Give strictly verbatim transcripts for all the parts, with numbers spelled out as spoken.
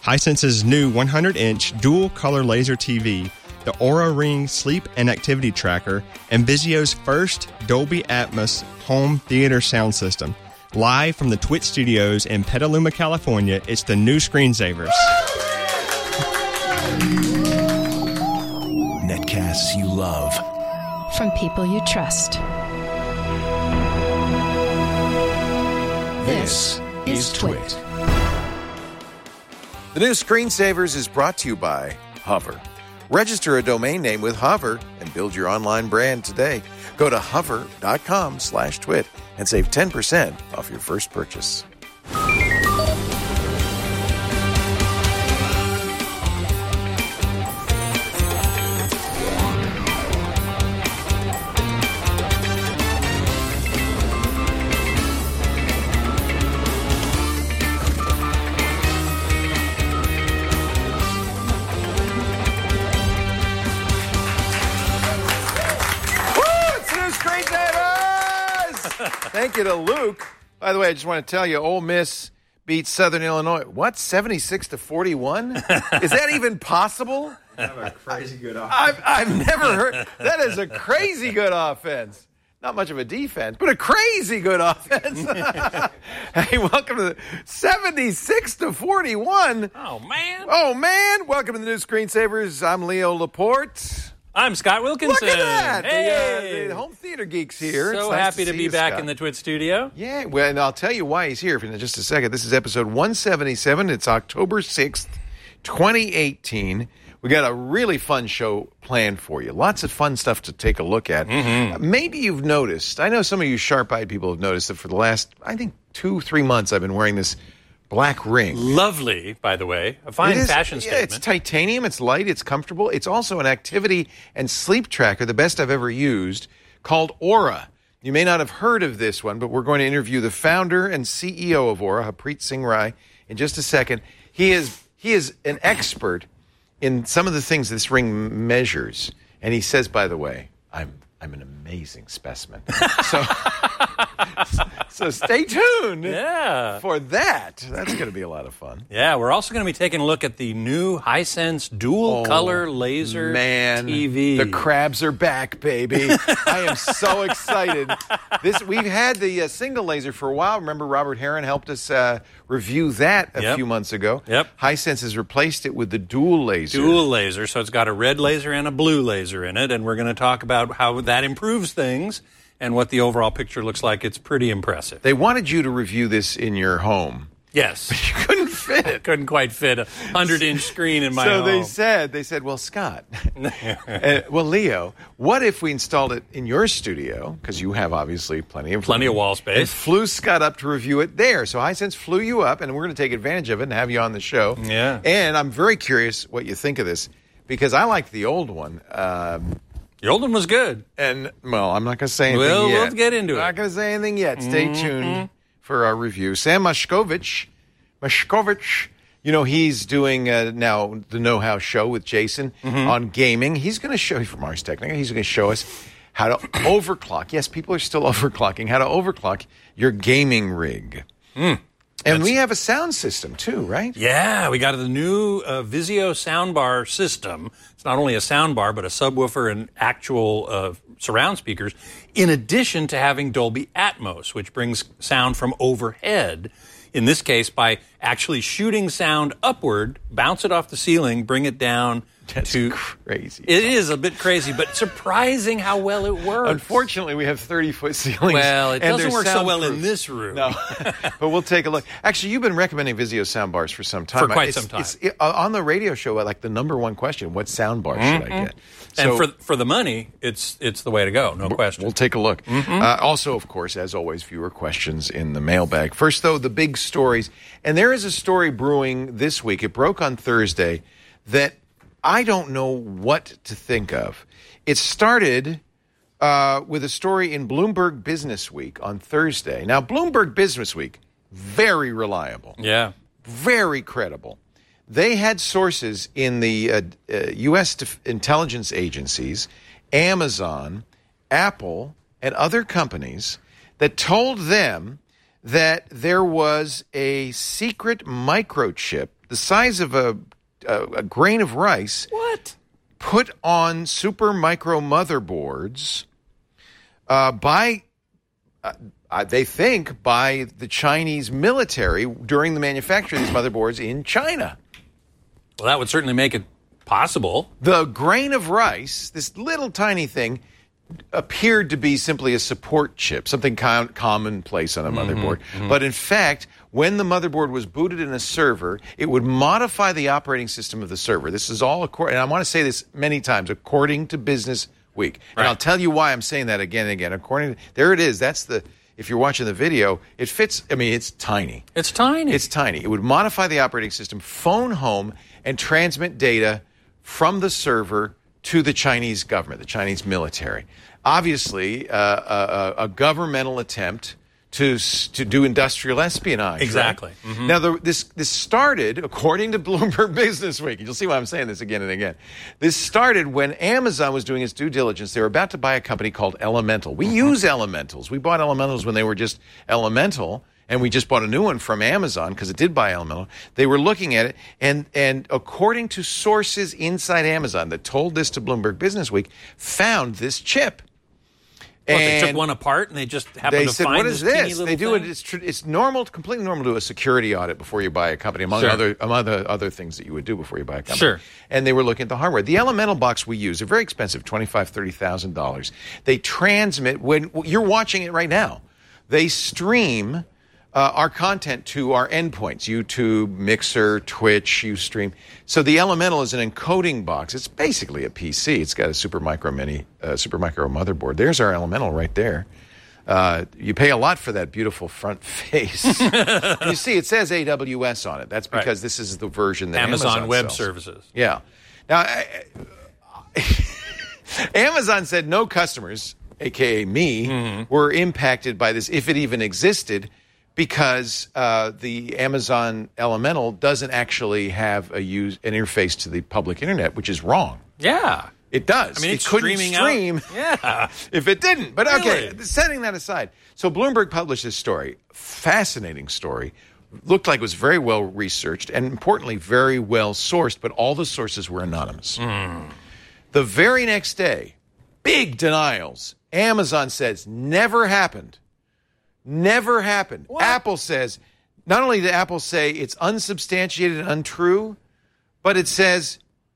Hisense's new one hundred inch dual-color laser T V, the Aura Ring Sleep and Activity Tracker, and Vizio's first Dolby Atmos home theater sound system. Live from the Twit Studios in Petaluma, California, it's the new Screensavers. Netcasts you love. From people you trust. This is Twit. The new Screensavers is brought to you by Hover. Register a domain name with Hover and build your online brand today. Go to hover.com slash twit and save ten percent off your first purchase. Thank you to Luke. By the way, I just want to tell you, Ole Miss beats Southern Illinois. What, seventy-six to forty-one? Is that even possible? Have a crazy good offense. I've, I've never heard. That is a crazy good offense. Not much of a defense, but a crazy good offense. Hey, welcome to the seventy-six to forty-one. Oh, man. Oh, man. Welcome to the new Screensavers. I'm Leo Laporte. I'm Scott Wilkinson. Look at that. Hey. The, uh, the Home Theater Geeks here. So It's nice happy to, see be you, back Scott. in the Twit studio. Yeah, well, and I'll tell you why he's here in just a second. This is episode one seventy-seven. It's October sixth, twenty eighteen. We got a really fun show planned for you. Lots of fun stuff to take a look at. Mm-hmm. Uh, maybe you've noticed, I know some of you sharp-eyed people have noticed that for the last, I think, two, three months I've been wearing this black ring. Lovely, by the way. A fine It is, fashion yeah, statement. It's titanium, it's light, it's comfortable. It's also an activity and sleep tracker, the best I've ever used, called Aura. You may not have heard of this one, but we're going to interview the founder and C E O of Aura, Harpreet Singh Rai, in just a second. He is he is an expert in some of the things this ring measures. And he says, by the way, I'm I'm an amazing specimen. So, so stay tuned yeah. for that. That's going to be a lot of fun. Yeah, we're also going to be taking a look at the new Hisense dual-color oh, laser man, T V. The crabs are back, baby. I am so excited. This We've had the uh, single laser for a while. Remember, Robert Heron helped us uh, review that a yep. few months ago. Yep. Hisense has replaced it with the dual laser. Dual laser, so it's got a red laser and a blue laser in it, and we're going to talk about how that improves things and what the overall picture looks like. It's pretty impressive. They wanted you to review this in your home. Yes. But you couldn't fit it. Couldn't quite fit a hundred-inch screen in my so home. they said, they said, well, Scott, uh, well, Leo, what if we installed it in your studio? Because you have obviously plenty of plenty room, of wall space. And flew Scott up to review it there. So Hisense flew you up, and we're going to take advantage of it and have you on the show. Yeah. And I'm very curious what you think of this, because I like the old one. Um, the old one was good. And, well, I'm not going to say anything well, yet. We'll get into I'm it. not going to say anything yet. Stay mm-hmm. tuned for our review. Sam Moshkovich, Moshkovich, you know, he's doing uh, now the Know How show with Jason mm-hmm. on gaming. He's going to show you from Ars Technica. He's going to show us how to overclock. Yes, people are still overclocking. How to overclock your gaming rig. Mm. And That's, we have a sound system too, right? Yeah, we got the new uh, Vizio soundbar system. It's not only a soundbar, but a subwoofer and actual uh, surround speakers, in addition to having Dolby Atmos, which brings sound from overhead. In this case, by actually shooting sound upward, bounce it off the ceiling, bring it down. That's to, crazy. It is a bit crazy, but surprising how well it works. Unfortunately, we have thirty-foot ceilings. Well, it and doesn't work so well soundproof. in this room. No, but we'll take a look. Actually, you've been recommending Vizio soundbars for some time. For quite it's, some time. It's, it, on the radio show, like the number one question, what soundbar mm-hmm. should I get? And So, for for the money, it's it's the way to go, no question. We'll take a look. Mm-hmm. Uh, also, of course, as always, viewer questions in the mailbag. First, though, the big stories. And there is a story brewing this week. It broke on Thursday that I don't know what to think of. It started uh, with a story in Bloomberg Business Week on Thursday. Now, Bloomberg Business Week, very reliable. Yeah. Very credible. They had sources in the uh, uh, U S def- intelligence agencies, Amazon, Apple, and other companies that told them that there was a secret microchip the size of a, a, a grain of rice. What? Put on super micro motherboards uh, by, uh, uh, they think, by the Chinese military during the manufacture of these motherboards in China. Well, that would certainly make it possible. The grain of rice, this little tiny thing, appeared to be simply a support chip, something com- commonplace on a motherboard. Mm-hmm, mm-hmm. But in fact, when the motherboard was booted in a server, it would modify the operating system of the server. This is all, according, and I want to say this many times, according to Business Week. Right. And I'll tell you why I'm saying that again and again. According to, there it is. That's the, if you're watching the video, it fits, I mean, it's tiny. It's tiny. It's tiny. It would modify the operating system, phone home, and transmit data from the server to the Chinese government, the Chinese military. Obviously, uh, a, a governmental attempt to to do industrial espionage. Exactly. Right? Mm-hmm. Now, the, this this started, according to Bloomberg Business Week. You'll see why I'm saying this again and again. This started when Amazon was doing its due diligence. They were about to buy a company called Elemental. We mm-hmm. use Elementals. We bought Elementals when they were just Elemental. And we just bought a new one from Amazon because it did buy Elemental. They were looking at it, and, and according to sources inside Amazon that told this to Bloomberg Business Week, found this chip. Well, and they took one apart and they just happened they to said, find "What is this? this?" They do thing? it. It's, tr- it's normal, completely normal to do a security audit before you buy a company, among Sure. other among other, other things that you would do before you buy a company. Sure. And they were looking at the hardware. The Elemental box we use, they're very expensive, twenty-five thousand dollars, thirty thousand dollars. They transmit when you're watching it right now. They stream. Uh, our content to our endpoints, YouTube, Mixer, Twitch, Ustream. So the Elemental is an encoding box. It's basically a P C. It's got a Super Micro Mini, uh, Super Micro motherboard. There's our Elemental right there. Uh, you pay a lot for that beautiful front face. You see, it says A W S on it. That's because right. this is the version that Amazon, Amazon Web sells. Services. Yeah. Now, I, Amazon said no customers, a k a me, mm-hmm. were impacted by this, if it even existed, because uh, the Amazon Elemental doesn't actually have a use an interface to the public internet, which is wrong. Yeah. It does. I mean, it it's couldn't streaming stream out. Yeah. if it didn't. But okay, really? Setting that aside. So Bloomberg published this story, fascinating story, looked like it was very well researched and importantly, very well sourced, but all the sources were anonymous. Mm. The very next day, big denials. Amazon says never happened. Never happened. What? Apple says, not only did Apple say it's unsubstantiated and untrue, but it says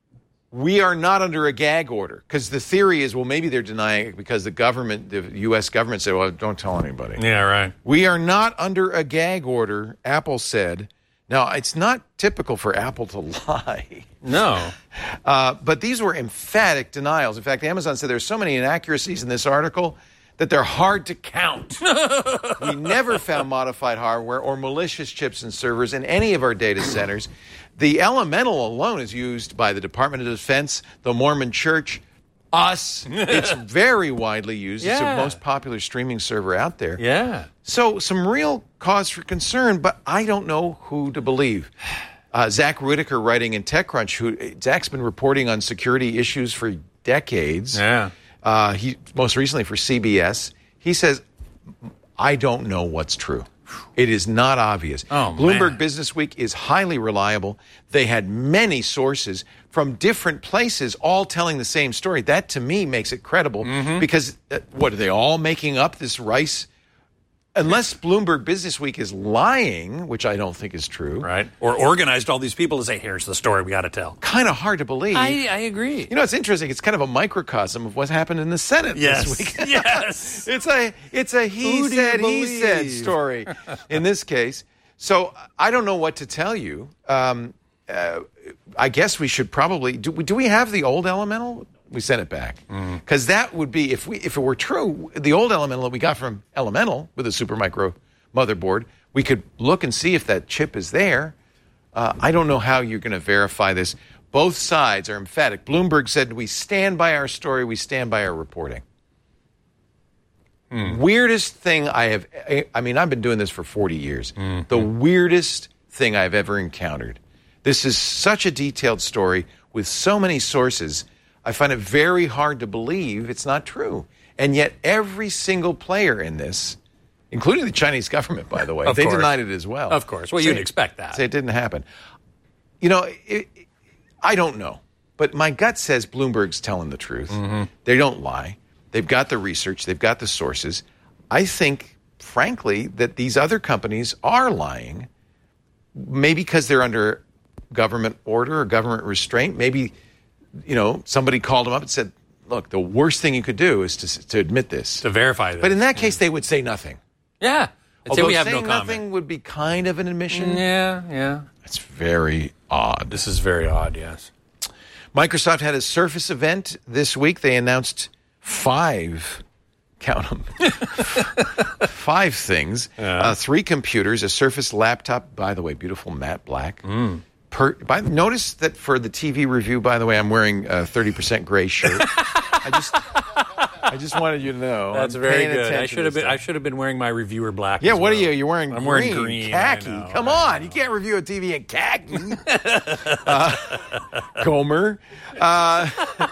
we are not under a gag order. Because the theory is, well, maybe they're denying it because the government, the U S government said, well, don't tell anybody. Yeah, right. We are not under a gag order, Apple said. Now, it's not typical for Apple to lie. No. Uh, but these were emphatic denials. In fact, Amazon said there's so many inaccuracies in this article that they're hard to count. We never found modified hardware or malicious chips and servers in any of our data centers. The Elemental alone is used by the Department of Defense, the Mormon Church, us. It's very widely used. Yeah. It's the most popular streaming server out there. Yeah. So some real cause for concern, but I don't know who to believe. Uh, Zach Whitaker, writing in TechCrunch, who Zach's been reporting on security issues for decades. Yeah. Uh, he most recently for C B S. He says, I don't know what's true. It is not obvious. Oh, Bloomberg man. Business Week is highly reliable. They had many sources from different places all telling the same story. That, to me, makes it credible mm-hmm. because, uh, what, are they all making up this rice? Unless Bloomberg Business Week is lying, which I don't think is true. Right. Or organized all these people to say, here's the story we got to tell. Kind of hard to believe. I, I agree. You know, it's interesting. It's kind of a microcosm of what happened in the Senate yes. this week. Yes. It's a it's a he Who do said, you he said believe? story in this case. So I don't know what to tell you. Um, uh, I guess we should probably, do, do we have the old Elemental? We sent it back because mm. that would be, if we if it were true, the old Elemental that we got from Elemental with a super micro motherboard, we could look and see if that chip is there. Uh, I don't know how you're going to verify this. Both sides are emphatic. Bloomberg said, we stand by our story, we stand by our reporting. Mm. Weirdest thing I have, I mean, I've been doing this for forty years. Mm. The weirdest thing I've ever encountered. This is such a detailed story with so many sources. I find it very hard to believe it's not true. And yet every single player in this, including the Chinese government, by the way, of they course. denied it as well. Of course. Well, say, you'd expect that. Say it didn't happen. you know, it, it, I don't know. But my gut says Bloomberg's telling the truth. Mm-hmm. They don't lie. They've got the research. They've got the sources. I think, frankly, that these other companies are lying, maybe because they're under government order or government restraint. Maybe, you know, somebody called them up and said, look, the worst thing you could do is to, to admit this. To verify this. But in that case, they would say nothing. Yeah. Although say we have saying no comment. nothing would be kind of an admission. Yeah, yeah. It's very odd. This is very odd, yes. Microsoft had a Surface event this week. They announced five, count them, five things. Yeah. Uh, three computers, a Surface laptop, by the way, beautiful matte black. Mm. Per, by, notice that for the T V review, by the way, I'm wearing a thirty percent gray shirt. I just I just wanted you to know. That's I'm very good. I should have been. I should have been wearing my reviewer black. Yeah, as what well. are you? You're wearing I'm green, wearing green, khaki. I know, Come I on, know. you can't review a T V in khaki. uh, Gomer. Uh,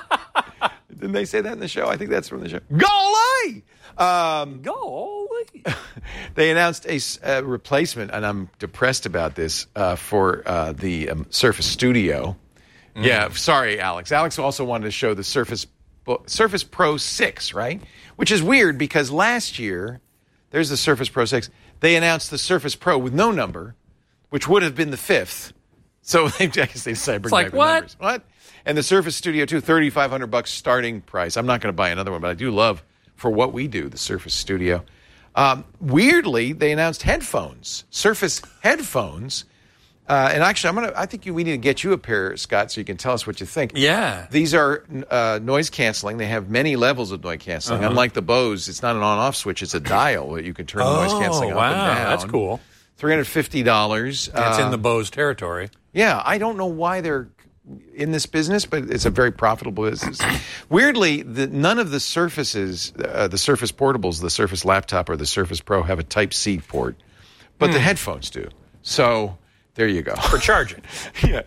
didn't they say that in the show? I think that's from the show. Golly! Um, Golly! They announced a uh, replacement, and I'm depressed about this, uh, for uh, the um, Surface Studio. Mm. Yeah, sorry, Alex. Alex also wanted to show the Surface Surface Pro six, right? Which is weird because last year, there's the Surface Pro six. They announced the Surface Pro with no number, which would have been the fifth. So they, I guess they decided to bring like, back the what? numbers. What? And the Surface Studio two, thirty-five hundred bucks starting price. I'm not going to buy another one, but I do love, for what we do, the Surface Studio. Um, weirdly, they announced headphones, Surface headphones. Uh, and actually, I'm gonna. I think you, we need to get you a pair, Scott, so you can tell us what you think. Yeah. These are uh, noise canceling. They have many levels of noise canceling. Uh-huh. Unlike the Bose, it's not an on-off switch. It's a dial that you can turn oh, the noise canceling wow. up and down. That's cool. three hundred fifty dollars. That's uh, in the Bose territory. Yeah, I don't know why they're in this business, but it's a very profitable business. Weirdly, the, none of the Surfaces, uh, the Surface Portables, the Surface Laptop, or the Surface Pro have a Type-C port, but mm. the headphones do. So there you go. For charging. Yeah.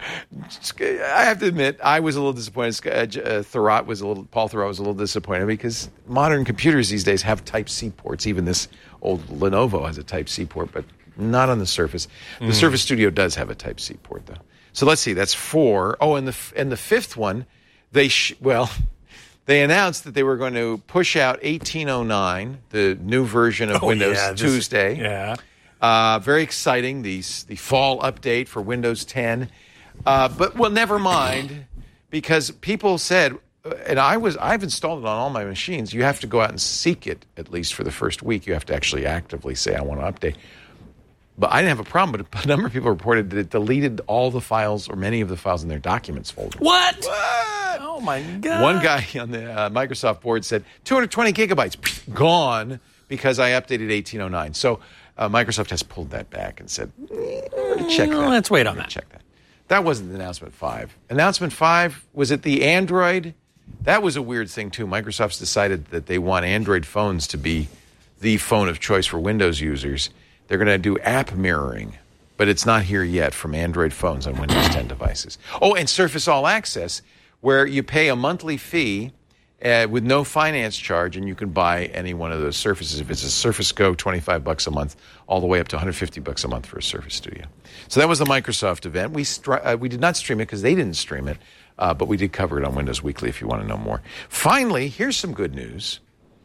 I have to admit, I was a little disappointed. Uh, Thurrott was a little, Paul Thurrott was a little disappointed because modern computers these days have Type-C ports. Even this old Lenovo has a Type-C port, but not on the Surface. The mm. Surface Studio does have a Type-C port, though. So let's see, that's four. Oh, and the and the fifth one, they sh- well, they announced that they were going to push out eighteen oh nine, the new version of oh, Windows yeah, this, Tuesday. Yeah. Uh, very exciting, the, the fall update for Windows ten. Uh, but, well, never mind, because people said, and I was, I've installed it on all my machines, you have to go out and seek it, at least for the first week. You have to actually actively say, I want to update. But I didn't have a problem, but a number of people reported that it deleted all the files or many of the files in their documents folder. What? What? Oh, my God. One guy on the uh, Microsoft board said, two hundred twenty gigabytes, gone, because I updated eighteen oh nine. So uh, Microsoft has pulled that back and said, eh, check that. Let's wait on that. Check that. That wasn't announcement five. Announcement five, was it the Android? That was a weird thing, too. Microsoft's decided that they want Android phones to be the phone of choice for Windows users. They're going to do app mirroring, but it's not here yet from Android phones on Windows ten devices. Oh, and Surface All Access, where you pay a monthly fee uh, with no finance charge, and you can buy any one of those Surfaces. If it's a Surface Go, twenty-five bucks a month, all the way up to one hundred fifty bucks a month for a Surface Studio. So that was the Microsoft event. We stri- uh, we did not stream it because they didn't stream it, uh, but we did cover it on Windows Weekly if you want to know more. Finally, here's some good news.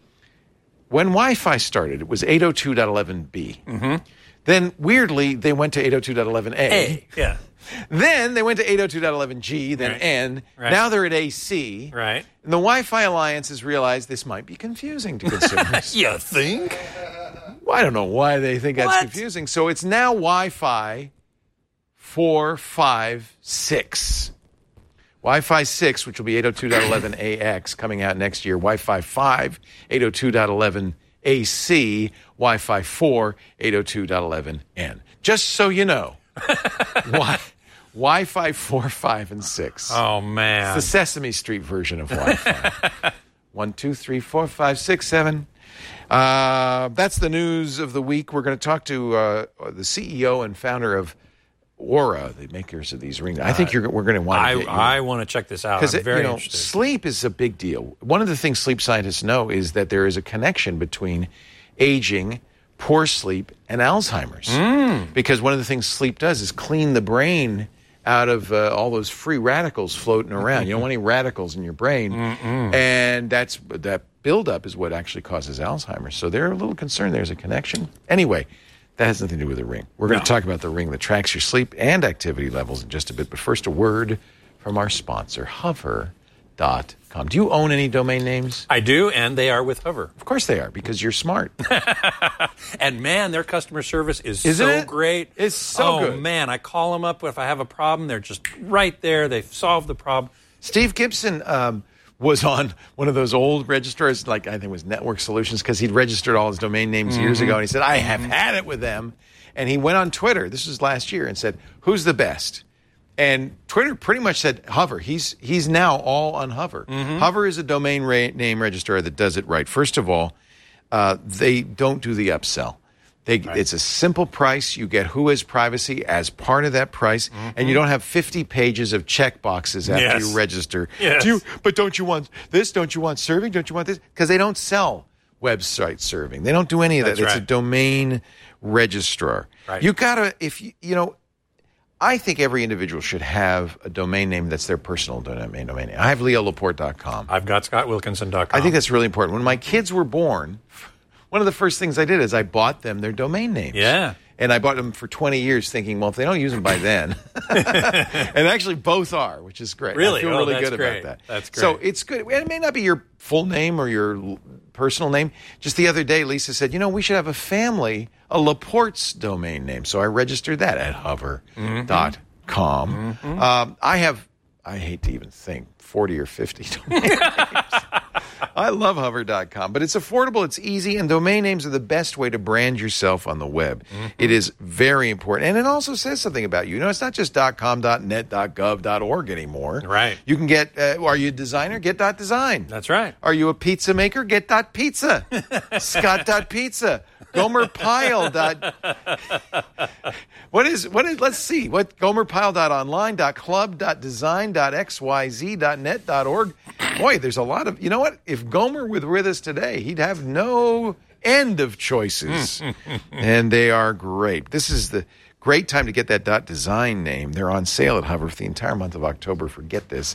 When Wi-Fi started, it was eight oh two dot eleven b. Mm-hmm. Then, weirdly, they went to eight oh two dot eleven a. A, yeah. Then they went to eight oh two dot eleven g, then right. N. Right. Now they're at A C. Right. And the Wi-Fi Alliance has realized this might be confusing to consumers. You think? Well, I don't know why they think that's What? confusing. So it's now Wi-Fi four five six. Wi-Fi six, which will be eight oh two dot eleven A X, coming out next year. Wi-Fi five, eight oh two dot eleven A C. Wi-Fi four, eight oh two dot eleven N. Just so you know, wi- Wi-Fi four, five, and six. Oh, man. It's the Sesame Street version of Wi-Fi. One, two, three, four, five, six, seven. Uh, that's the news of the week. We're going to talk to uh, the C E O and founder of Aura, the makers of these rings. I think you're, we're going to want to I, get you. I want to check this out. I'm Because very you know, interested. sleep is a big deal. One of the things sleep scientists know is that there is a connection between aging, poor sleep, and Alzheimer's. Mm. Because one of the things sleep does is clean the brain out of uh, all those free radicals floating around. You don't want any radicals in your brain. Mm-mm. And that's that buildup is what actually causes Alzheimer's. So they're a little concerned there's a connection. Anyway, that has nothing to do with the Ring. We're going to no. talk about the Ring that tracks your sleep and activity levels in just a bit. But first, a word from our sponsor, hover dot com. Do you own any domain names? I do, and they are with Hover. Of course they are, because you're smart. And, man, their customer service is Isn't so it? great. It's so oh, good. Oh, man, I call them up if I have a problem. They're just right there. They've solved the problem. Steve Gibson um, was on one of those old registrars, like I think it was Network Solutions, because he'd registered all his domain names mm-hmm. years ago, and he said, I have had it with them. And he went on Twitter, this was last year, and said, who's the best? And Twitter pretty much said Hover. He's he's now all on Hover. Mm-hmm. Hover is a domain ra- name registrar that does it right. First of all, uh, they don't do the upsell. They, right. It's a simple price. You get Who Has Privacy as part of that price, mm-hmm. and you don't have fifty pages of check boxes after yes. you register. Yes. Do you, but don't you want this? Don't you want serving? Don't you want this? Because they don't sell website serving. They don't do any of that. That's It's right. a domain registrar. Right. You gotta if you you know. I think every individual should have a domain name that's their personal domain domain name. I have leo laporte dot com. I've got scott wilkinson dot com. I think that's really important. When my kids were born, one of the first things I did is I bought them their domain names. Yeah. And I bought them for twenty years thinking, well, if they don't use them by then. And actually both are, which is great. Really? I feel oh, really that's good great. about that. That's great. So it's good. And it may not be your full name or your personal name. Just the other day, Lisa said, you know, we should have a family, a Laporte's domain name. So I registered that at hover dot com. Mm-hmm. Um, I have, I hate to even think, forty or fifty domain names. I love hover dot com, but it's affordable, it's easy, and domain names are the best way to brand yourself on the web. Mm-hmm. It is very important, and it also says something about you. You know, it's not just .com, .net, .gov, .org anymore. Right. You can get, uh, are you a designer? Get .design. That's right. Are you a pizza maker? Get .pizza. Scott.pizza. Gomer Pyle. What is, what is, let's see, what, Gomer Pyle dot online, .club, .design, .xyz, .net, .org. Boy, there's a lot of, you know what? If Gomer were with us today, he'd have no end of choices. And they are great. This is the great time to get that .design name. They're on sale at Hover for the entire month of October for, get this,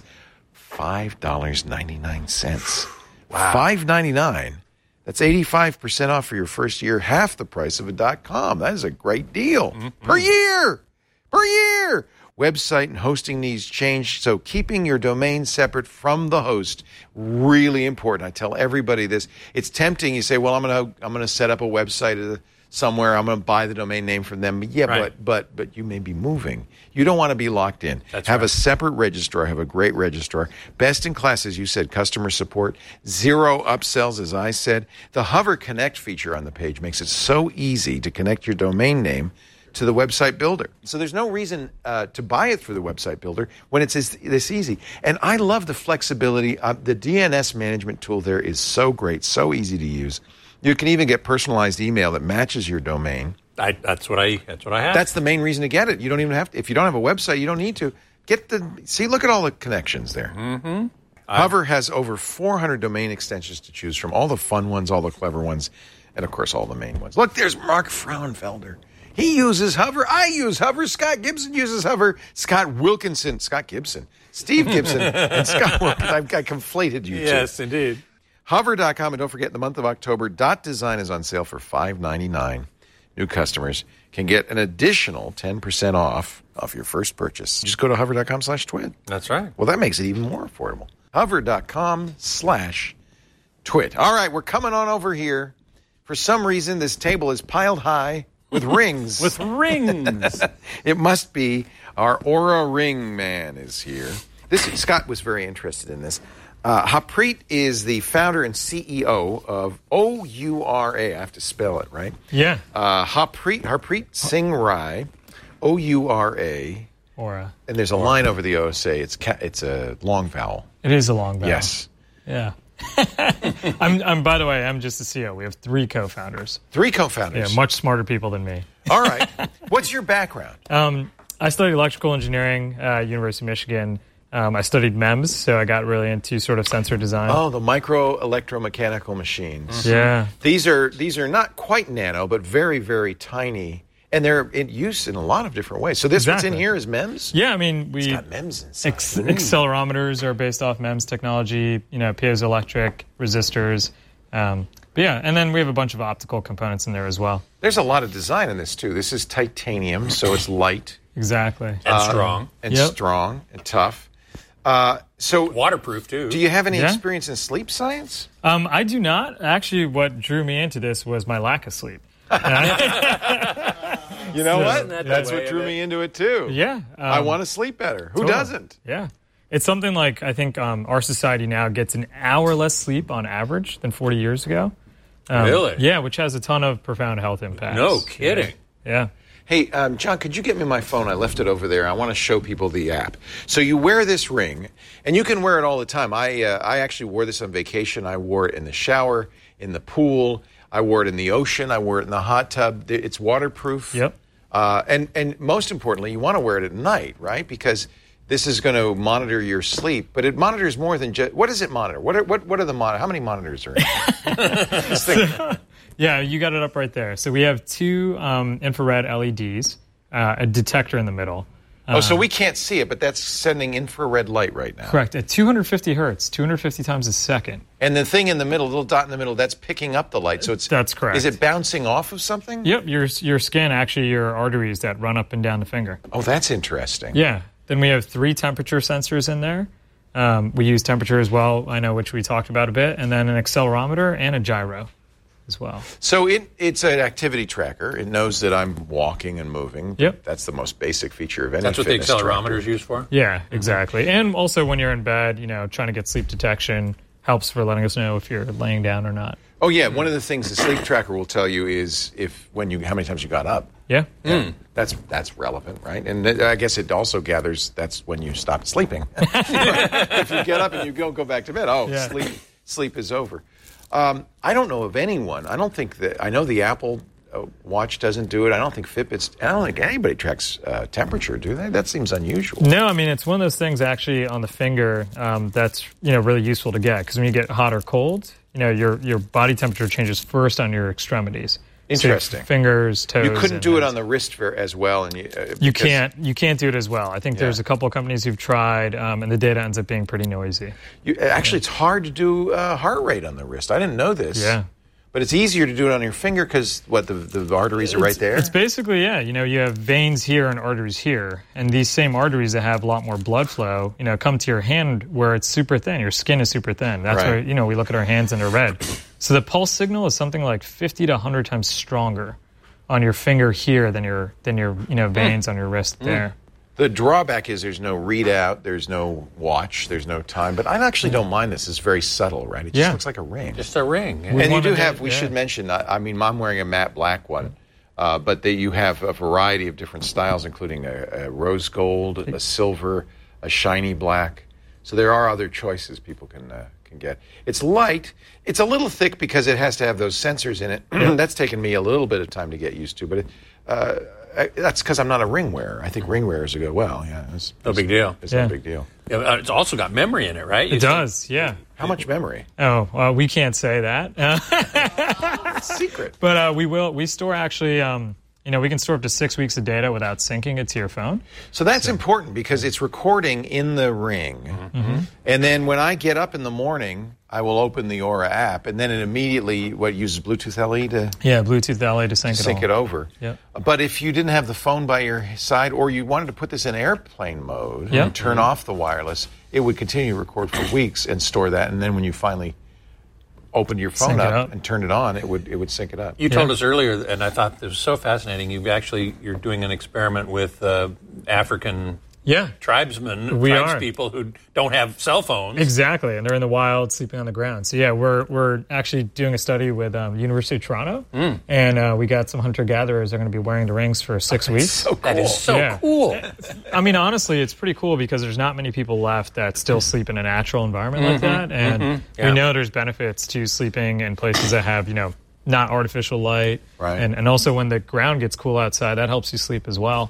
five dollars and ninety-nine cents. Wow. five dollars and ninety-nine cents. That's eighty-five percent off for your first year, half the price of a .com. That is a great deal. Mm-hmm. Per year! Per year! Website and hosting needs change, so keeping your domain separate from the host, really important. I tell everybody this. It's tempting. You say, well, I'm going to I'm going to set up a website somewhere. I'm going to buy the domain name from them. Yeah, right. but but but you may be moving. You don't want to be locked in. That's have right. a separate registrar. Have a great registrar. Best in class, as you said, customer support. Zero upsells, as I said. The Hover Connect feature on the page makes it so easy to connect your domain name to the website builder. So there's no reason uh, to buy it through the website builder when it's this, this easy. And I love the flexibility. Uh, the D N S management tool there is so great, so easy to use. You can even get personalized email that matches your domain. I, that's what I. That's what I have. That's the main reason to get it. You don't even have to. If you don't have a website, you don't need to. Get the see. Look at all the connections there. Mm-hmm. Hover has over four hundred domain extensions to choose from. All the fun ones, all the clever ones, and of course all the main ones. Look, there's Mark Frauenfelder. He uses Hover. I use Hover. Scott Gibson uses Hover. Scott Wilkinson. Scott Gibson. Steve Gibson and Scott Wilkinson. I've I conflated you two. Yes, indeed. hover dot com, and don't forget, in the month of October, .design is on sale for five dollars and ninety-nine cents. New customers can get an additional ten percent off off your first purchase. Just go to hover dot com slash twit. That's right. Well, that makes it even more affordable. hover dot com slash twit. All right, we're coming on over here. For some reason, this table is piled high with rings. With rings. It must be our Aura Ring man is here. This Scott was very interested in this. Uh, Harpreet is the founder and C E O of O U R A. I have to spell it, right? Yeah. Uh, Harpreet, Harpreet Singh Rai, O U R A. Aura. And there's a line over the O say it's ca- it's a long vowel. It is a long vowel. Yes. Yeah. I'm, I'm. By the way, I'm just the C E O. We have three co-founders. Three co-founders. Yeah, much smarter people than me. All right. What's your background? Um, I studied electrical engineering at uh, University of Michigan. Um, I studied M E M S, so I got really into sort of sensor design. Oh, the micro electromechanical machines. Yeah. These are these are not quite nano, but very, very tiny. And they're in use in a lot of different ways. So this Exactly. what's in here is MEMS? Yeah, I mean, we It's got MEMS inside. Ex- accelerometers are based off MEMS technology, you know, piezoelectric resistors. Um, but yeah, and then we have a bunch of optical components in there as well. There's a lot of design in this, too. This is titanium, so it's light. Exactly. And strong. And Yep. strong and tough. Uh, so Waterproof, too. do you have any Yeah. experience in sleep science? Um, I do not. Actually, what drew me into this was my lack of sleep. You know what? that the That's way what of drew it? me into it, too. Yeah. Um, I want to sleep better. Who totally. doesn't? Yeah. It's something like I think um, our society now gets an hour less sleep on average than forty years ago. Um, Really? Yeah, which has a ton of profound health impacts. No kidding. Yeah. Hey, um, John, could you get me my phone? I left it over there. I want to show people the app. So you wear this ring, and you can wear it all the time. I uh, I actually wore this on vacation. I wore it in the shower, in the pool. I wore it in the ocean. I wore it in the hot tub. It's waterproof. Yep. Uh, and, and most importantly, you want to wear it at night, right? Because this is going to monitor your sleep. But it monitors more than just... What does it monitor? What are, what, what are the mon- How many monitors are in it? This thing- Yeah, you got it up right there. So we have two um, infrared L E Ds, uh, a detector in the middle. oh, so we can't see it, but that's sending infrared light right now. Correct. At two hundred fifty hertz, two hundred fifty times a second. And the thing in the middle, little dot in the middle, that's picking up the light. So it's That's correct. Is it bouncing off of something? Yep, your your skin, actually your arteries that run up and down the finger. Oh, that's interesting. Yeah. Then we have three temperature sensors in there. Um, we use temperature as well, I know, which we talked about a bit, and then an accelerometer and a gyro as well. So it, it's an activity tracker. It knows that I'm walking and moving. Yep. That's the most basic feature of any That's what the fitness accelerometer tracker. is used for? Yeah, exactly. And also when you're in bed, you know, trying to get sleep detection helps for letting us know if you're laying down or not. Oh, yeah. One of the things the sleep tracker will tell you is if when you how many times you got up. Yeah? Yeah, that's that's relevant, right? And th- I guess it also gathers that's when you stopped sleeping. If you get up and you don't go back to bed, oh, Yeah. sleep sleep is over. Um, I don't know of anyone. I don't think that I know the Apple uh, Watch doesn't do it. I don't think Fitbit's. I don't think anybody tracks uh, temperature, do they? That seems unusual. No, I mean, it's one of those things actually on the finger um, that's, you know, really useful to get because when you get hot or cold, you know, your your body temperature changes first on your extremities. So your Interesting. fingers, toes. You couldn't and do it hands. on the wrist ver- as well, and you, uh, You because can't. You can't do it as well. I think there's Yeah. a couple of companies who've tried, um, and the data ends up being pretty noisy. You, actually, it's hard to do uh, heart rate on the wrist. I didn't know this. Yeah. But it's easier to do it on your finger because what the the arteries are right It's- there. It's basically, yeah, you know, you have veins here and arteries here. And these same arteries that have a lot more blood flow, you know, come to your hand where it's super thin. Your skin is super thin. That's Right. where, you know, we look at our hands and they're red. So the pulse signal is something like fifty to one hundred times stronger on your finger here than your, than your you know, veins on your wrist there. The drawback is there's no readout, there's no watch, there's no time. But I actually don't mind this. It's very subtle, right? It just Yeah. looks like a ring. Just a ring. and you wanted do to- have, we yeah. should mention, I, I mean, I'm wearing a matte black one, uh, but they, you have a variety of different styles, including a, a rose gold, a silver, a shiny black. So there are other choices people can uh, can get. It's light. It's a little thick because it has to have those sensors in it. That's taken me a little bit of time to get used to, but it, uh, I, that's because I'm not a ring wearer. I think ring wearers go, well, yeah. It's, No big deal. It's Yeah. no big deal. Yeah, uh, it's also got memory in it, right? You It does, yeah. How much memory? Oh, well, we can't say that. Uh, It's secret. but uh, we will. We store actually, um, you know, we can store up to six weeks of data without syncing it to your phone. So that's important because it's recording in the ring. Mm-hmm. And then when I get up in the morning, I will open the Aura app, and then it immediately, what, uses Bluetooth L E to Yeah, Bluetooth L A to sync, sync it it all. over. Yep. But if you didn't have the phone by your side or you wanted to put this in airplane mode Yep. and turn off the wireless, it would continue to record for weeks and store that. And then when you finally opened your phone Sync it up, up. and turned it on, it would it would sync it up. You told Yeah. us earlier, and I thought this was so fascinating. You've actually you're doing an experiment with uh, African Yeah, tribesmen, We tribes are. people who don't have cell phones. exactly. And they're in the wild, sleeping on the ground. So yeah, we're we're actually doing a study with um, University of Toronto, Mm. and uh, we got some hunter gatherers that are going to be wearing the rings for six weeks. So cool. That is so Yeah. cool. I mean, honestly, it's pretty cool because there's not many people left that still sleep in a natural environment like that, and Yeah. we know there's benefits to sleeping in places that have, you know, not artificial light, Right. and and also when the ground gets cool outside, that helps you sleep as well.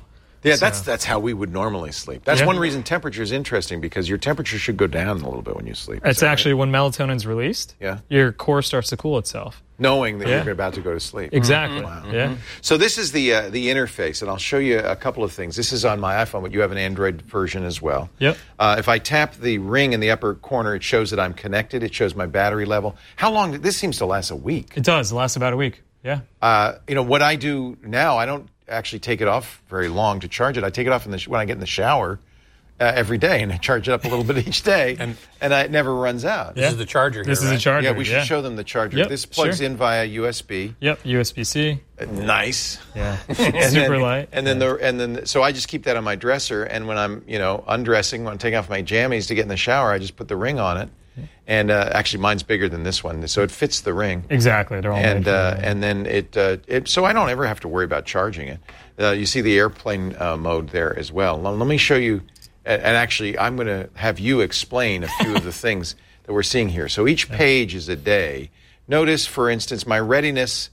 Yeah, that's that's how we would normally sleep. That's Yeah. one reason temperature is interesting, because your temperature should go down a little bit when you sleep. It's Is that actually right? when melatonin's released, Yeah. your core starts to cool itself. knowing that Yeah. you're about to go to sleep. Exactly. Wow. Yeah. So this is the uh, the interface, and I'll show you a couple of things. This is on my iPhone, but you have an Android version as well. Yep. Uh, if I tap the ring in the upper corner, it shows that I'm connected. It shows my battery level. How long? This seems to last a week. It does. It lasts about a week. Yeah. Uh, you know what I do now? I don't actually take it off very long to charge it. I take it off in the sh- when I get in the shower uh, every day, and I charge it up a little bit each day, and and I, it never runs out. This Yeah. is the charger here, This is right? a charger. Yeah, we should show them the charger. Yep, This plugs sure. in via U S B. Yep. U S B C. Uh, Nice. Yeah. And Super then, light. And then the and then so I just keep that on my dresser, and when I'm you know undressing, when I'm taking off my jammies to get in the shower, I just put the ring on it. And uh, actually, mine's bigger than this one, so it fits the ring. Exactly. They're all And made for uh, that. and then it, uh, it so I don't ever have to worry about charging it. Uh, you see the airplane uh, mode there as well. Now, let me show you. And and actually, I'm going to have you explain a few of the things that we're seeing here. So each page is a day. Notice, for instance, my readiness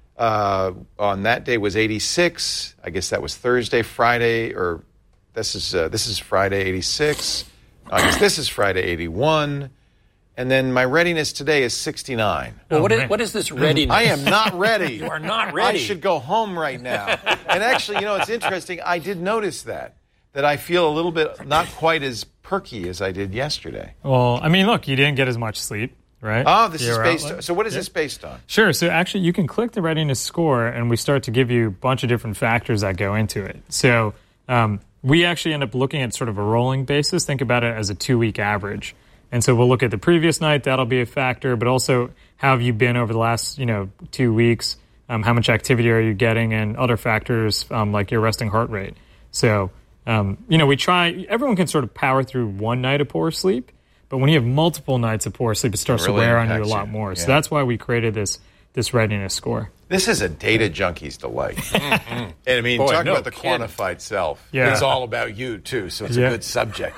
uh, on that day was eighty-six. I guess that was Thursday, Friday, or this is uh, this is Friday eighty-six. I guess this is Friday eighty-one. And then my readiness today is sixty-nine. Well, what, Oh, is, man. what is this readiness? I am not ready. You are not ready. I should go home right now. And actually, you know, it's interesting. I did notice that, that I feel a little bit not quite as perky as I did yesterday. Well, I mean, look, you didn't get as much sleep, right? Oh, this Your is based outlet. on. So what is Yeah. this based on? Sure. So actually, you can click the readiness score, and we start to give you a bunch of different factors that go into it. So um, we actually end up looking at sort of a rolling basis. Think about it as a two-week average. And so we'll look at the previous night. That'll be a factor, but also how have you been over the last, you know, two weeks? Um, how much activity are you getting, and other factors um, like your resting heart rate. So, um, you know, we try. Everyone can sort of power through one night of poor sleep, but when you have multiple nights of poor sleep, it starts Really to wear on you a impacts lot you. more. So Yeah. that's why we created this this readiness score. This is a data junkie's delight. And I mean, Boy, talk no about the kidding. quantified self. Yeah. It's all about you, too, so it's Yeah. a good subject.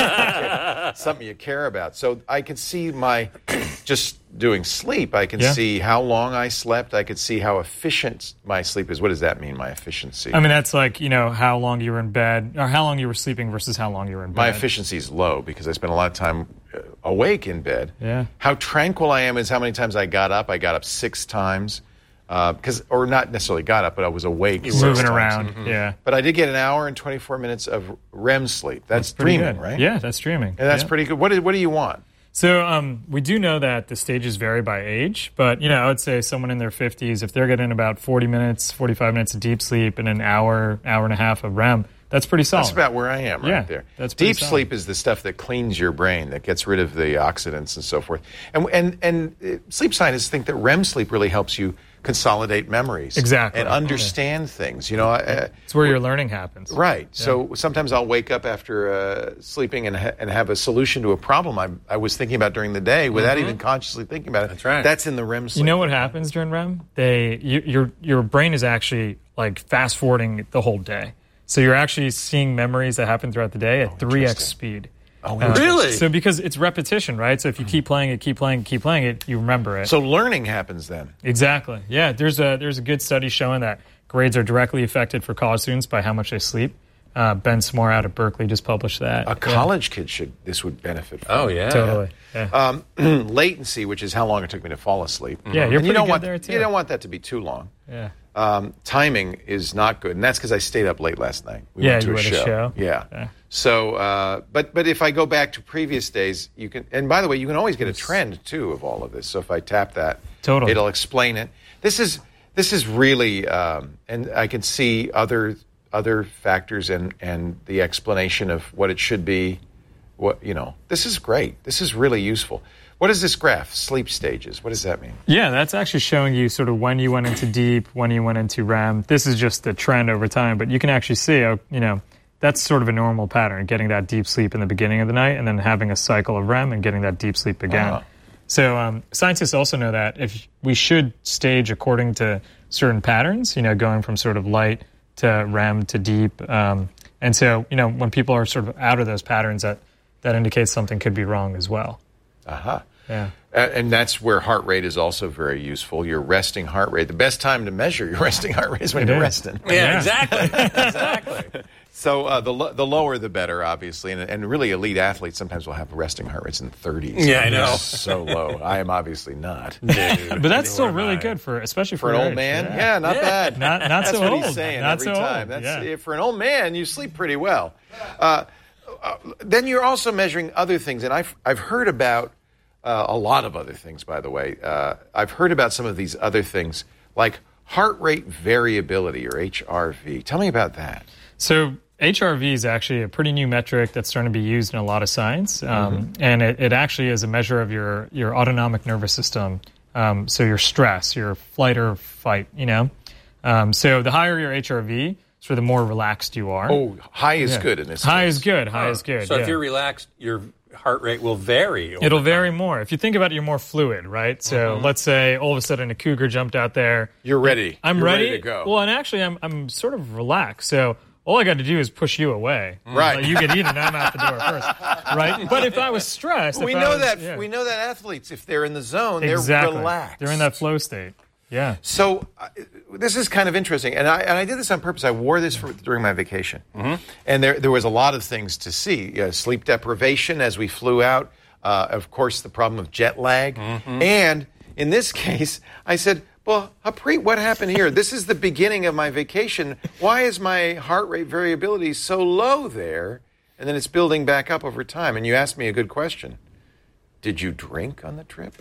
Something you care about. So I can see my, just doing sleep, I can Yeah. see how long I slept. I can see how efficient my sleep is. What does that mean, my efficiency? I mean, that's like, you know, how long you were in bed, or how long you were sleeping versus how long you were in bed. My efficiency is low because I spend a lot of time uh, awake in bed. Yeah. How tranquil I am is how many times I got up. I got up six times, uh, because, or not necessarily got up, but I was awake. six Moving times. around, yeah. But I did get an hour and twenty-four minutes of R E M sleep. That's, Pretty dreaming, good. right? Yeah, that's dreaming. And that's Yeah. pretty good. What, is, what do you want? So um, we do know that the stages vary by age, but you know, I would say someone in their fifties, if they're getting about forty minutes, forty-five minutes of deep sleep and an hour, hour and a half of R E M, that's pretty solid. That's about where I am right Yeah, there. that's pretty Deep solid. sleep is the stuff that cleans your brain, that gets rid of the oxidants and so forth. And and and uh, sleep scientists think that R E M sleep really helps you consolidate memories, Exactly. and understand things. You know, uh, It's where your learning happens. right. So sometimes I'll wake up after uh, sleeping and ha- and have a solution to a problem I I was thinking about during the day without even consciously thinking about it. That's right. That's in the R E M sleep. You know what happens during R E M? They, you, your your brain is actually like fast forwarding the whole day. So you're actually seeing memories that happen throughout the day at three x speed. Oh, Uh, Really? So because it's repetition, right? So if you keep playing it, keep playing it, keep playing it, you remember it. So learning happens then. Exactly. Yeah, there's a there's a good study showing that grades are directly affected for college students by how much they sleep. Uh, Ben Smore out of Berkeley just published that. A college kid should this would benefit from. Oh, yeah. Totally. Yeah. Um, latency, which is how long it took me to fall asleep. Yeah, you're And you pretty don't good want there, too. You don't want that to be too long. yeah. Um, timing is not good, and that's because I stayed up late last night. We Yeah, went to you a were at a show. show. Yeah. Yeah. So, uh, but but if I go back to previous days, you can. And by the way, you can always get a trend too of all of this. So if I tap that, Totally. it'll explain it. This is this is really, um, and I can see other other factors and and the explanation of what it should be. What you know, this is great. This is really useful. What is this graph? Sleep stages. What does that mean? Yeah, that's actually showing you sort of when you went into deep, when you went into R E M. This is just the trend over time, but you can actually see, uh, you know, that's sort of a normal pattern, getting that deep sleep in the beginning of the night and then having a cycle of R E M and getting that deep sleep again. Uh-huh. So um, scientists also know that if we should stage according to certain patterns, you know, going from sort of light to R E M to deep. Um, and so, you know, when people are sort of out of those patterns, that, that indicates something could be wrong as well. Aha. Yeah. Uh, and that's where heart rate is also very useful. Your resting heart rate. The best time to measure your resting heart rate is when It you're is. resting. Yeah, exactly. exactly. So uh, the lo- the lower the better, obviously, and, and really elite athletes sometimes will have resting heart rates in the thirties. Yeah, I know. So low. I am obviously not. But that's still really good for, especially for, For an your old age. man? Yeah, Yeah, not Yeah. bad. Not, not That's so what old. he's saying not every so time. old. That's, yeah. For an old man, you sleep pretty well. Uh, uh, then you're also measuring other things, and I've, I've heard about uh, a lot of other things, by the way. Uh, I've heard about some of these other things, like heart rate variability, or H R V. Tell me about that. So H R V is actually a pretty new metric that's starting to be used in a lot of science, um, mm-hmm. and it, it actually is a measure of your, your autonomic nervous system, um, so your stress, your flight or fight, you know. Um, so the higher your H R V, so the more relaxed you are. Oh, high is Yeah. good in this High case. is good, high is good. So yeah. if you're relaxed, your heart rate will vary. over It'll time. vary more. If you think about it, you're more fluid, right? So let's say all of a sudden a cougar jumped out there. You're ready. I'm You're ready. ready to go. Well, and actually, I'm I'm sort of relaxed. So all I got to do is push you away. Right. Like, you get eaten, I'm out the door first. Right. But if I was stressed, we if I know was- that yeah. we know that athletes, if they're in the zone, exactly. they're relaxed. They're in that flow state. Yeah. So uh, this is kind of interesting, and I and I did this on purpose. I wore this for, during my vacation, mm-hmm. and there there was a lot of things to see. Uh, sleep deprivation as we flew out, uh, of course, the problem of jet lag, mm-hmm. and in this case, I said, "Well, Harpreet, what happened here? This is the beginning of my vacation. Why is my heart rate variability so low there, and then it's building back up over time?" And you asked me a good question. Did you drink on the trip?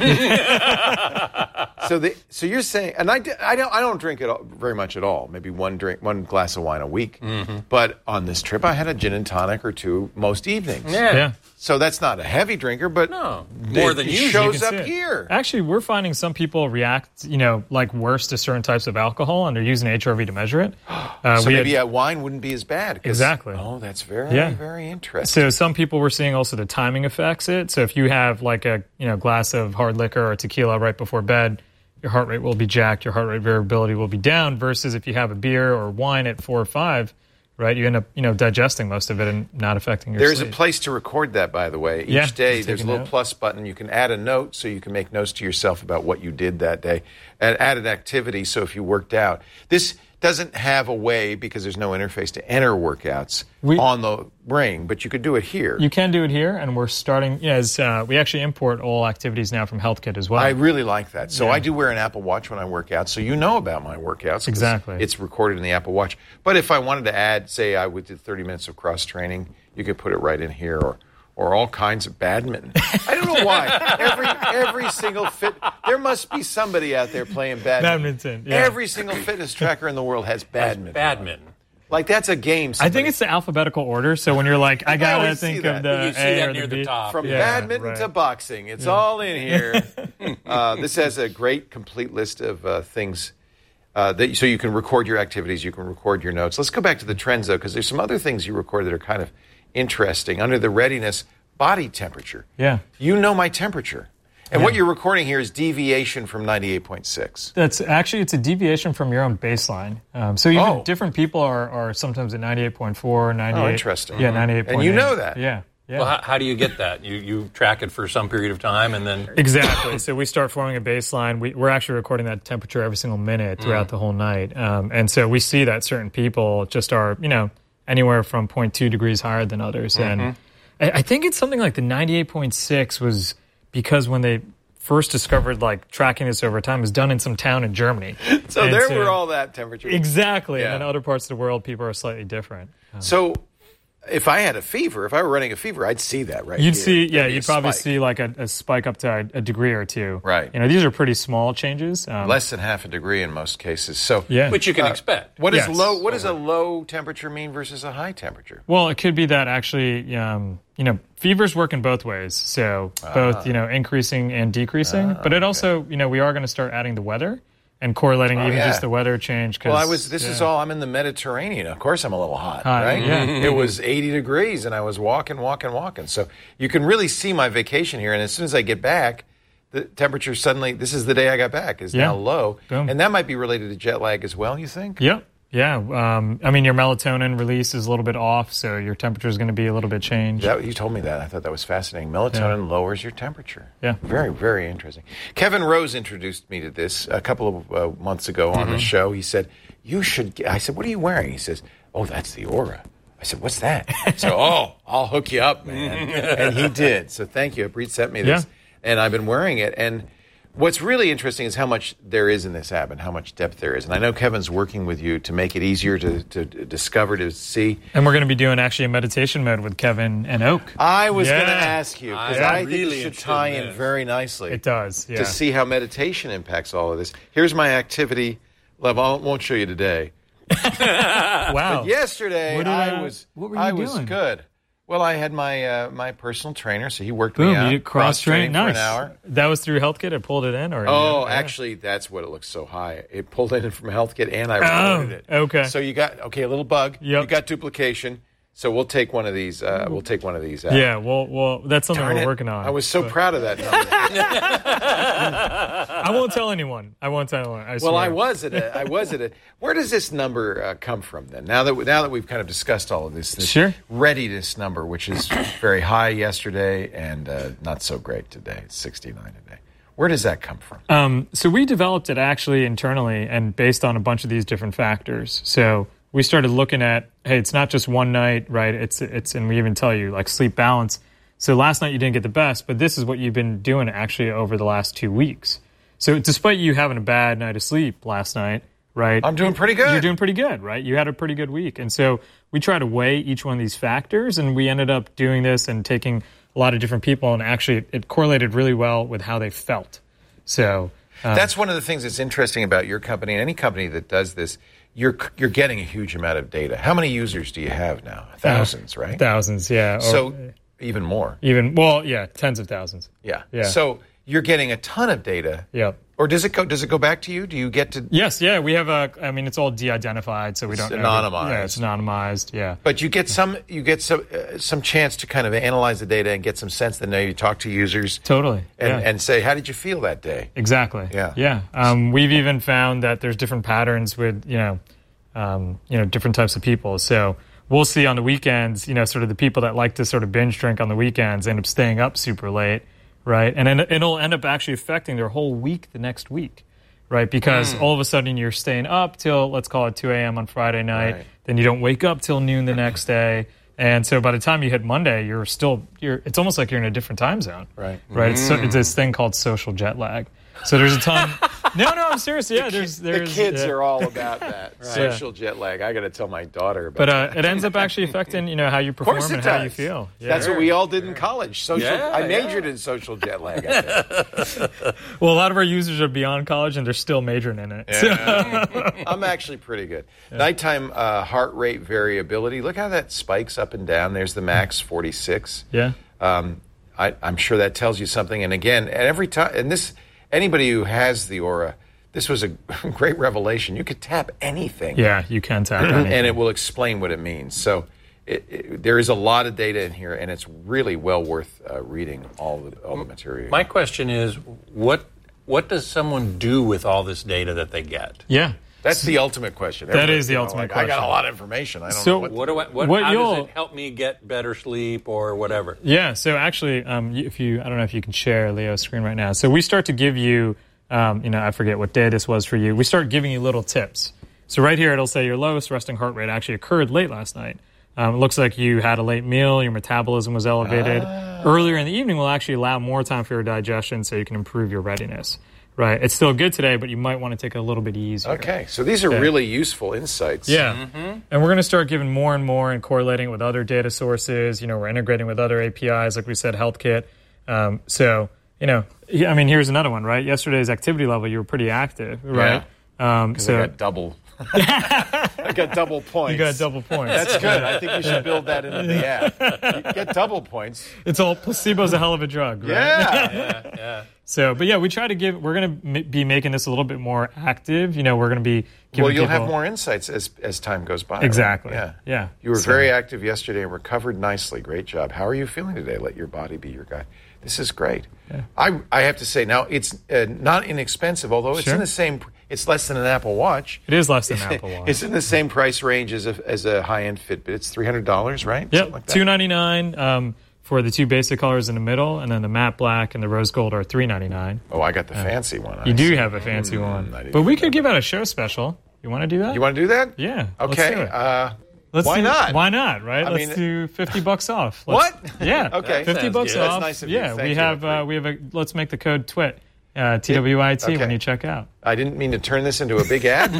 so, the, so you're saying, and I, I don't, I don't drink it all, very much at all. Maybe one drink, one glass of wine a week. Mm-hmm. But on this trip, I had a gin and tonic or two most evenings. Yeah. Yeah. So that's not a heavy drinker, but No, more it, than it usual. shows You can up see it. here. Actually, we're finding some people react, you know, like worse to certain types of alcohol, and they're using H R V to measure it. Uh, So we maybe had- uh, wine wouldn't be as bad. 'cause- Exactly. Oh, that's very, Yeah. very interesting. So some people were seeing also the timing affects it. So if you have like a you know glass of hard liquor or tequila right before bed, your heart rate will be jacked, your heart rate variability will be down, versus if you have a beer or wine at four or five, right, you end up you know digesting most of it and not affecting your There's sleep. a place to record that, by the way. Each Yeah, day, just there's take a a little note. plus button. You can add a note so you can make notes to yourself about what you did that day. And add an activity so if you worked out. This doesn't have a way, because there's no interface, to enter workouts We- on the ring, but you could do it here. You can do it here, and we're starting, yeah, as uh, we actually import all activities now from HealthKit as well. I really like that. So Yeah. I do wear an Apple Watch when I work out, so you know about my workouts. 'cause Exactly. It's recorded in the Apple Watch. But if I wanted to add, say I would do thirty minutes of cross training, you could put it right in here, or or all kinds of badminton. I don't know why. Every every single fit, there must be somebody out there playing badminton. Badminton, yeah. Every single fitness tracker in the world has badminton. Badminton. Like that's a game. I think it's the alphabetical order. So when you're like, I gotta always see think that. of the You see A that or near the the B. top. From Yeah, badminton right. to boxing. It's all in here. uh, this has a great complete list of uh, things. Uh, that, so you can record your activities, you can record your notes. Let's go back to the trends, though, because there's some other things you record that are kind of interesting. Under the readiness, body temperature. Yeah. You know my temperature. And what you're recording here is deviation from ninety-eight point six. That's actually, it's a deviation from your own baseline. Um, so even Oh. different people are, are sometimes at ninety-eight point four, ninety-eight. Oh, interesting. Yeah, ninety-eight point eight. And you know that. Yeah. Yeah. Well, how, how do you get that? You you track it for some period of time, and then Exactly. So we start forming a baseline. We, we're actually recording that temperature every single minute throughout the whole night. Um, and so we see that certain people just are, you know, anywhere from zero point two degrees higher than others. And I, I think it's something like the ninety-eight point six was because when they first discovered like tracking this over time, it was done in some town in Germany. So And there so- were all that temperature. Exactly. Yeah. And in other parts of the world, people are slightly different. So if I had a fever, if I were running a fever, I'd see that right You'd here. see, yeah, There'd be you'd a probably spike. see like a, a spike up to a, a degree or two. Right. You know, these are pretty small changes. Um, Less than half a degree in most cases. So Yeah. which you can expect. What is Yes. low? What does a low temperature mean versus a high temperature? Well, it could be that actually, um, you know, fevers work in both ways. So both, you know, increasing and decreasing. but it also, you know, we are going to start adding the weather and correlating even yeah. just the weather change. 'cause, Well, I was. This yeah. is all. I'm in the Mediterranean. Of course, I'm a little hot, Hot, right? yeah. It was eighty degrees, and I was walking, walking, walking. So you can really see my vacation here. And as soon as I get back, the temperature suddenly. This is the day I got back. Is Yeah. now low, Boom. and that might be related to jet lag as well. You think? Yep. Yeah. Um, I mean, your melatonin release is a little bit off, so your temperature is going to be a little bit changed. That, you told me that. I thought that was fascinating. Melatonin lowers your temperature. Yeah. Very, very interesting. Kevin Rose introduced me to this a couple of uh, months ago on Mm-hmm. the show. He said, you should get, I said, what are you wearing? He says, oh, that's the Aura. I said, what's that? So, oh, I'll hook you up, man. And he did. So thank you. Breed sent me this. Yeah. And I've been wearing it. And what's really interesting is how much there is in this app and how much depth there is. And I know Kevin's working with you to make it easier to, to discover, to see. And we're going to be doing actually a meditation mode with Kevin and Oak. I was yeah. going to ask you, because I, I really think it should tie in this. very nicely. It does, yeah. To see how meditation impacts all of this. Here's my activity level. I won't show you today. Wow! But yesterday did, I uh, was what were you I doing? was good. Well, I had my uh, my personal trainer, so he worked Boom, me out. You cross trained, nice. nice. For an hour. That was through HealthKit. It pulled it in, or oh, yeah. actually, that's what it looks so high. It pulled it in from HealthKit, and I recorded oh, it. Okay. So you got okay, a little bug. Yep. You got duplication. So we'll take one of these. Uh, we'll take one of these out. Yeah, well, well, that's something Darn we're it. working on. I was so but. proud of that number. I won't tell anyone. I won't tell anyone. I well, I was at a. I was at a. Where does this number uh, come from then? Now that we, now that we've kind of discussed all of this, this sure. readiness number, which is very high yesterday and uh, not so great today. It's sixty-nine today. Where does that come from? Um, so we developed it actually internally and based on a bunch of these different factors. So we started looking at, hey, it's not just one night, right? It's it's and we even tell you like sleep balance. So last night you didn't get the best, but this is what you've been doing actually over the last two weeks. So despite you having a bad night of sleep last night, right? I'm doing pretty good. You're doing pretty good, right? You had a pretty good week. And so we try to weigh each one of these factors, and we ended up doing this and taking a lot of different people, and actually it correlated really well with how they felt. So um, that's one of the things that's interesting about your company and any company that does this. You're you're getting a huge amount of data. How many users do you have now? Thousands, right? Thousands, yeah. So or, even more. Even well, yeah, tens of thousands. Yeah. Yeah. So you're getting a ton of data. Yep. Or does it go? Does it go back to you? Do you get to? Yes, yeah. We have a. I mean, it's all de-identified, so we it's don't. Anonymized. Know. Yeah, it's anonymized. Yeah. But you get some. You get some. Uh, some chance to kind of analyze the data and get some sense. That now you talk to users. Totally. And, yeah. and say, how did you feel that day? Exactly. Yeah. Yeah. Um, we've even found that there's different patterns with you know, um, you know, different types of people. So we'll see on the weekends. You know, sort of the people that like to sort of binge drink on the weekends end up staying up super late, right? And then it'll end up actually affecting their whole week the next week. Right, because mm. all of a sudden you're staying up till, let's call it two a.m. on Friday night. Right. Then you don't wake up till noon the next day. And so by the time you hit Monday, you're still, you're. it's almost like you're in a different time zone. Right. Right. Mm. It's, so, it's this thing called social jet lag. So there's a ton. no, no, I'm serious. Yeah, the, there's, there's the kids yeah. are all about that right. social yeah. jet lag. I got to tell my daughter about but uh, that. it ends up actually affecting you know how you perform and does. how you feel. Yeah. That's what we all did in college. Social. Yeah, I majored yeah. in social jet lag. I think. Well, a lot of our users are beyond college and they're still majoring in it. Yeah. I'm actually pretty good. Yeah. Nighttime uh, heart rate variability. Look how that spikes up and down. There's the max forty-six. Yeah. Um, I, I'm sure that tells you something. And again, at every time, and this. Anybody who has the Aura, this was a great revelation. You could tap anything. Yeah, you can tap anything. And it will explain what it means. So it, it, there is a lot of data in here, and it's really well worth uh, reading all the, all the material. My question is, what what does someone do with all this data that they get? Yeah. That's the ultimate question. That Everybody, is the you know, ultimate like, question. I got a lot of information. I don't So, know what, What do I? What, What how you'll- does it help me get better sleep or whatever? Yeah, so actually, um, if you, I don't know if you can share Leo's screen right now. So we start to give you, um, you know, I forget what day this was for you. We start giving you little tips. So right here, it'll say your lowest resting heart rate actually occurred late last night. Um, it looks like you had a late meal, your metabolism was elevated. Ah. Earlier in the evening will actually allow more time for your digestion so you can improve your readiness. Right, it's still good today, but you might want to take it a little bit easier. Okay, so these are yeah. really useful insights. Yeah, mm-hmm. and we're going to start giving more and more and correlating with other data sources. You know, we're integrating with other A P Is, like we said, HealthKit. Um, so, you know, I mean, here's another one, right? Yesterday's activity level, you were pretty active, right? Yeah. Um, so I got double. I got double points. You got double points. That's good. I think you should build that into the app. You get double points. It's all placebo's a hell of a drug, right? Yeah. yeah, yeah. So, but yeah, we try to give. We're going to m- be making this a little bit more active. You know, we're going to be. Giving Well, you'll people, have more insights as as time goes by. Exactly. Right? Yeah. Yeah. You were So- very active yesterday and recovered nicely. Great job. How are you feeling today? Let your body be your guide. This is great. Yeah. I I have to say now it's uh, not inexpensive, although it's Sure. in the same. It's less than an Apple Watch. It is less than an Apple Watch. It's in the same price range as a as a high end Fitbit. It's three hundred dollars, right? Yep. Something like that. Two ninety nine. Um, for the two basic colors in the middle, and then the matte black and the rose gold are three ninety nine. Oh, I got the uh, fancy one. You I do see. have a fancy mm, one, but we could give out a show special. You want to do that? You want to do that? Yeah. Okay. Let's do it. Uh, Let's Why do, not? Why not, right? I Let's mean- do fifty bucks off. Let's, What? Yeah. Okay. fifty That bucks sounds good. off. That's nice of you. Yeah, Thank we you. have uh, we have a let's make the code TWIT. Uh, T W I T Okay. when you check out. I didn't mean to turn this into a big ad,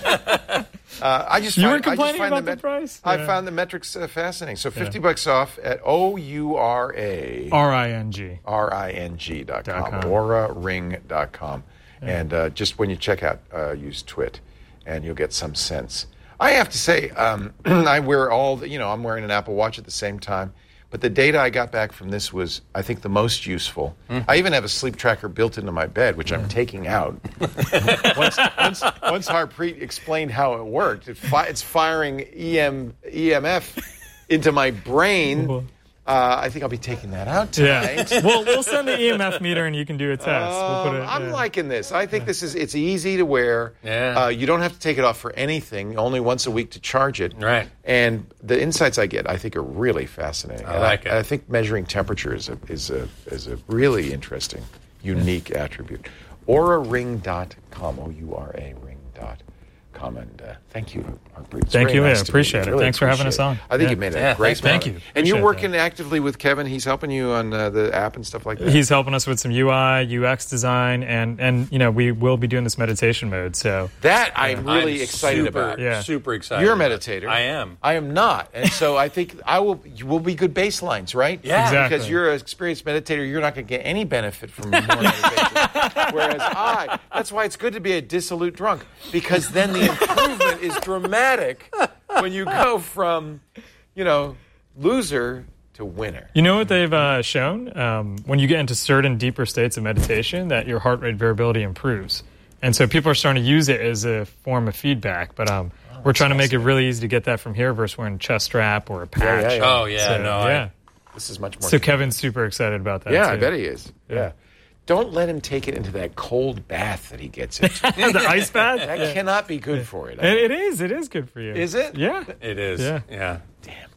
but uh, I just You find, were I just complaining find about the met- price? I Yeah. found the metrics uh, fascinating. So fifty bucks off at O U R A R I N G. R I N G dot com, com. aura ring dot com. And uh, just when you check out, uh, use TWIT, and you'll get some sense. I have to say, um, I wear all, the, you know, I'm wearing an Apple Watch at the same time, but the data I got back from this was, I think, the most useful. Mm. I even have a sleep tracker built into my bed, which I'm taking out. once, once, once Harpreet explained how it worked, it fi- it's firing E M, E M F into my brain. Uh, I think I'll be taking that out tonight. Yeah. we'll, we'll send the E M F meter and you can do a test. Uh, we'll put it, I'm yeah. liking this. I think this is, it's easy to wear. Yeah. Uh, you don't have to take it off for anything, only once a week to charge it. Right. And the insights I get, I think, are really fascinating. I and like I, it. I think measuring temperature is a, is a, is a really interesting, unique attribute. Aura ring dot com, O U R A ring dot com. And uh, thank you, Harpreet. It's Thank very you, nice yeah, to appreciate meet you. it. Really Thanks for having appreciate us it. on. I think Yeah. you made a Yeah, great thank you. And Appreciate you're that. working actively with Kevin. He's helping you on uh, the app and stuff like that. He's helping us with some U I, U X design, and, and you know, we will be doing this meditation mode. So That I'm really I'm excited super, about. Yeah. Super excited. You're a about it. meditator. I am. I am not, and so I think I will. You will be good baselines, right? Yeah. Exactly. Because you're an experienced meditator, you're not going to get any benefit from more meditation. Whereas I, that's why it's good to be a dissolute drunk, because then the improvement is dramatic when you go from, you know, loser to winner. You know what they've uh, shown? Um, when you get into certain deeper states of meditation, that your heart rate variability improves. And so people are starting to use it as a form of feedback. But um, oh, we're trying to make it really easy to get that from here versus wearing a chest strap or a patch. yeah, yeah. Oh, yeah. So, no, I- yeah. This is much more. So Kevin's super excited about that. yeah, too. I bet he is. Yeah. Don't let him take it into that cold bath that he gets into. The ice bath? That Yeah. cannot be good for it. It, it is. It is good for you. Is it? Yeah. It is. Yeah. Yeah. Damn,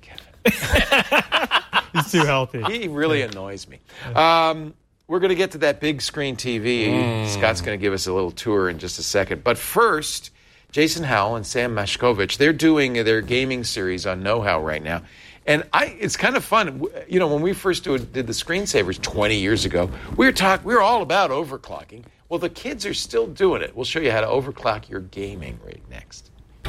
Kevin. He's too healthy. He really annoys me. Um, we're going to get to that big screen T V. Mm. Scott's going to give us a little tour in just a second. But first, Jason Howell and Sam Mashkovich, they're doing their gaming series on Know How right now. And I, it's kind of fun. You know, when we first do, did the screensavers twenty years ago, we were talk, we were all about overclocking. Well, the kids are still doing it. We'll show you how to overclock your gaming right next.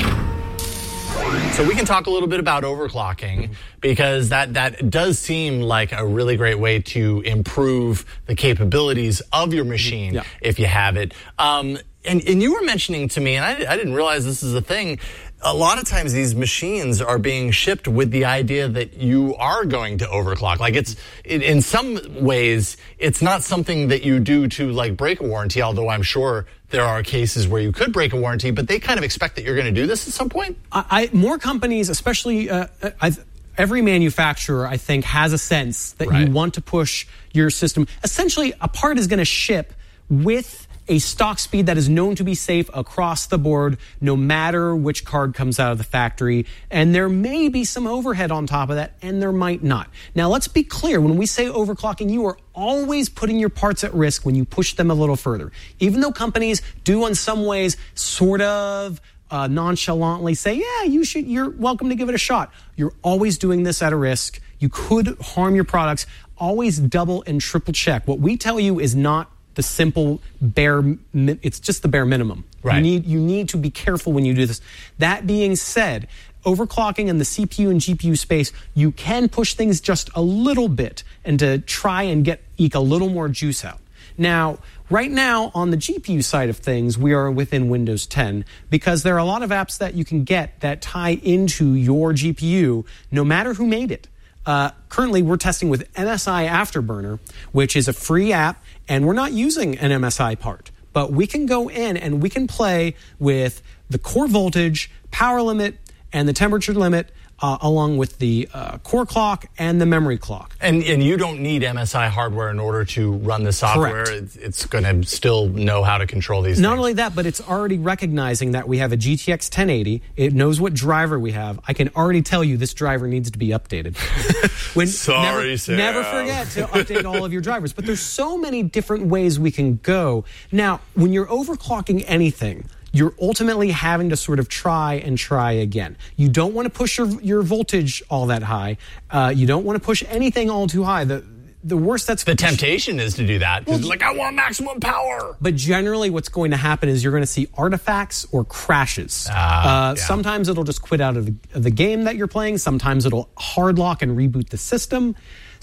So we can talk a little bit about overclocking, because that, that does seem like a really great way to improve the capabilities of your machine Yeah. if you have it. Um, and, and you were mentioning to me, and I, I didn't realize this is a thing, a lot of times these machines are being shipped with the idea that you are going to overclock. Like it's, it, in some ways, it's not something that you do to like break a warranty, although I'm sure there are cases where you could break a warranty, but they kind of expect that you're going to do this at some point. I, I more companies, especially uh, I've, every manufacturer, I think, has a sense that Right. you want to push your system. Essentially, a part is going to ship with a stock speed that is known to be safe across the board, no matter which card comes out of the factory. And there may be some overhead on top of that, and there might not. Now, let's be clear. When we say overclocking, you are always putting your parts at risk when you push them a little further. Even though companies do in some ways sort of uh, nonchalantly say, yeah, you should, you're welcome to give it a shot. You're always doing this at a risk. You could harm your products. Always double and triple check. What we tell you is not the simple bare, mi- it's just the bare minimum. Right. You need, you need to be careful when you do this. That being said, overclocking in the C P U and G P U space, you can push things just a little bit and to try and get, eke a little more juice out. Now, right now on the G P U side of things, we are within Windows ten because there are a lot of apps that you can get that tie into your G P U no matter who made it. Uh, currently, we're testing with M S I Afterburner, which is a free app, and we're not using an M S I part. But we can go in and we can play with the core voltage, power limit, and the temperature limit, uh, along with the uh, core clock and the memory clock. And, and you don't need M S I hardware in order to run the software. Correct. It's, it's going to still know how to control these Not things. only that, but it's already recognizing that we have a G T X ten eighty. It knows what driver we have. I can already tell you this driver needs to be updated. When, Sorry, never, Sam. never forget to update all of your drivers. But there's so many different ways we can go. Now, when you're overclocking anything, you're ultimately having to sort of try and try again. You don't want to push your, your voltage all that high. Uh, you don't want to push anything all too high. The The worst that's the temptation is to do that. Well, like, I want maximum power. But generally what's going to happen is you're going to see artifacts or crashes. Uh, uh, yeah. Sometimes it'll just quit out of the, of the game that you're playing. Sometimes it'll hard lock and reboot the system.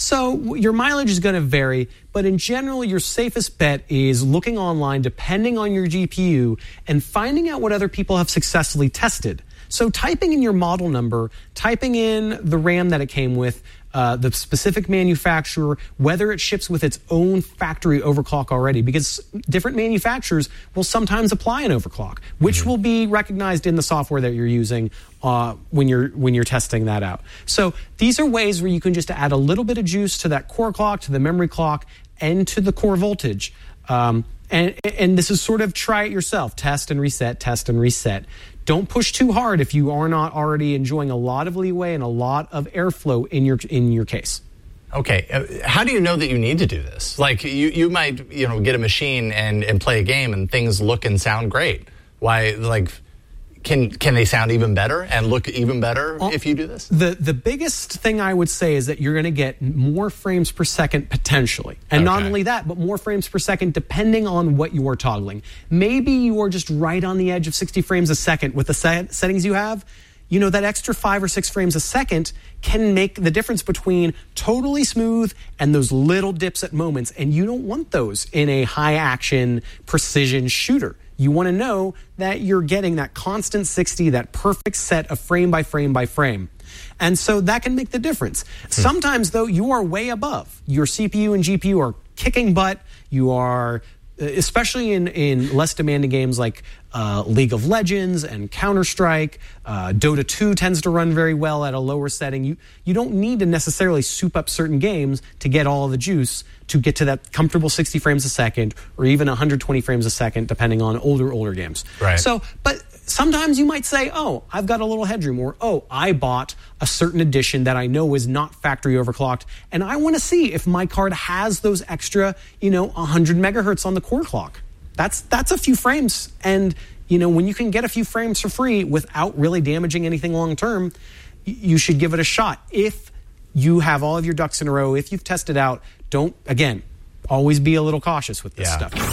So your mileage is going to vary, but in general, your safest bet is looking online, depending on your G P U, and finding out what other people have successfully tested. So typing in your model number, typing in the RAM that it came with, uh, the specific manufacturer, whether it ships with its own factory overclock already, because different manufacturers will sometimes apply an overclock, which mm-hmm. will be recognized in the software that you're using uh, when you're when you're testing that out. So these are ways where you can just add a little bit of juice to that core clock, to the memory clock, and to the core voltage. Um, and, and this is sort of try it yourself, test and reset, test and reset. Don't push too hard if you are not already enjoying a lot of leeway and a lot of airflow in your in your case. Okay, uh, how do you know that you need to do this? Like, you, you might, you know, get a machine and, and play a game and things look and sound great. Why, like, can can they sound even better and look even better well, if you do this? The the biggest thing I would say is that you're going to get more frames per second potentially. And okay. not only that, but more frames per second depending on what you are toggling. Maybe you are just right on the edge of sixty frames a second with the set, settings you have. You know, that extra five or six frames a second can make the difference between totally smooth and those little dips at moments. And you don't want those in a high action precision shooter. You want to know that you're getting that constant sixty, that perfect set of frame by frame by frame. And so that can make the difference. Hmm. Sometimes, though, you are way above. Your C P U and G P U are kicking butt. You are, especially in, in less demanding games like uh, League of Legends and Counter-Strike, uh, Dota two tends to run very well at a lower setting. You, you don't need to necessarily soup up certain games to get all of the juice to get to that comfortable sixty frames a second or even one hundred twenty frames a second, depending on older, older games. Right. So, but sometimes you might say, oh, I've got a little headroom, or, oh, I bought a certain edition that I know is not factory overclocked, and I want to see if my card has those extra, you know, one hundred megahertz on the core clock. That's, that's a few frames. And, you know, when you can get a few frames for free without really damaging anything long term, you should give it a shot. If you have all of your ducks in a row, if you've tested out, don't, again, always be a little cautious with this yeah. stuff.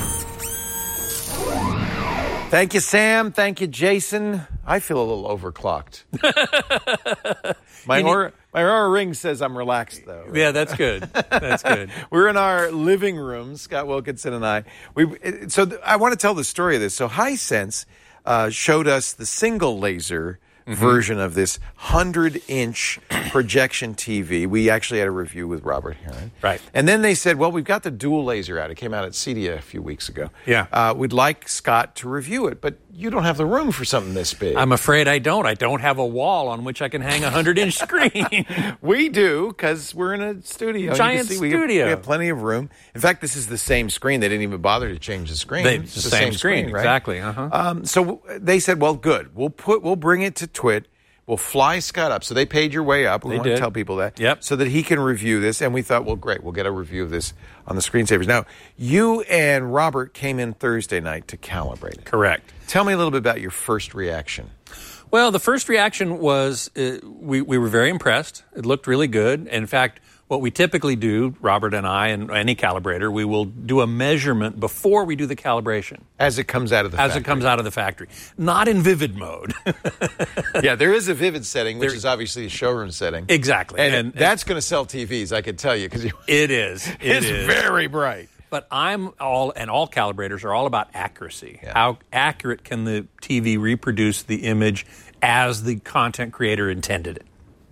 Thank you, Sam. Thank you, Jason. I feel a little overclocked. my Oura, my Oura Ring says I'm relaxed, though. Right? Yeah, that's good. That's good. We're in our living room, Scott Wilkinson and I. We so th- I want to tell the story of this. So Hisense uh, showed us the single laser Mm-hmm. version of this hundred-inch projection T V. We actually had a review with Robert Heron. Right. And then they said, well, we've got the dual laser out. It came out at CEDIA a few weeks ago. Yeah. Uh, we'd like Scott to review it, but you don't have the room for something this big. I'm afraid I don't. I don't have a wall on which I can hang a hundred-inch screen. We do, because we're in a studio. Giant see, we studio. Have, we have plenty of room. In fact, this is the same screen. They didn't even bother to change the screen. They, it's the, the same, same screen, screen, right? Exactly. Uh-huh. Um, so they said, well, good. We'll put. We'll bring it to Twit. We'll fly Scott up. So they paid your way up. We They want did. to tell people that. Yep. So that he can review this. And we thought, well, great. We'll get a review of this on the Screensavers. Now, you and Robert came in Thursday night to calibrate it. Correct. Tell me a little bit about your first reaction. Well, the first reaction was uh, we, we were very impressed. It looked really good. In fact, what we typically do, Robert and I and any calibrator, we will do a measurement before we do the calibration. As it comes out of the As factory. it comes out of the factory. Not in vivid mode. Yeah, there is a vivid setting, which There- is obviously a showroom setting. Exactly. And, And- that's going to sell T Vs, I can tell you, because It is. It it's is. very bright. But I'm all, and all calibrators are all about accuracy. Yeah. How accurate can the T V reproduce the image as the content creator intended it?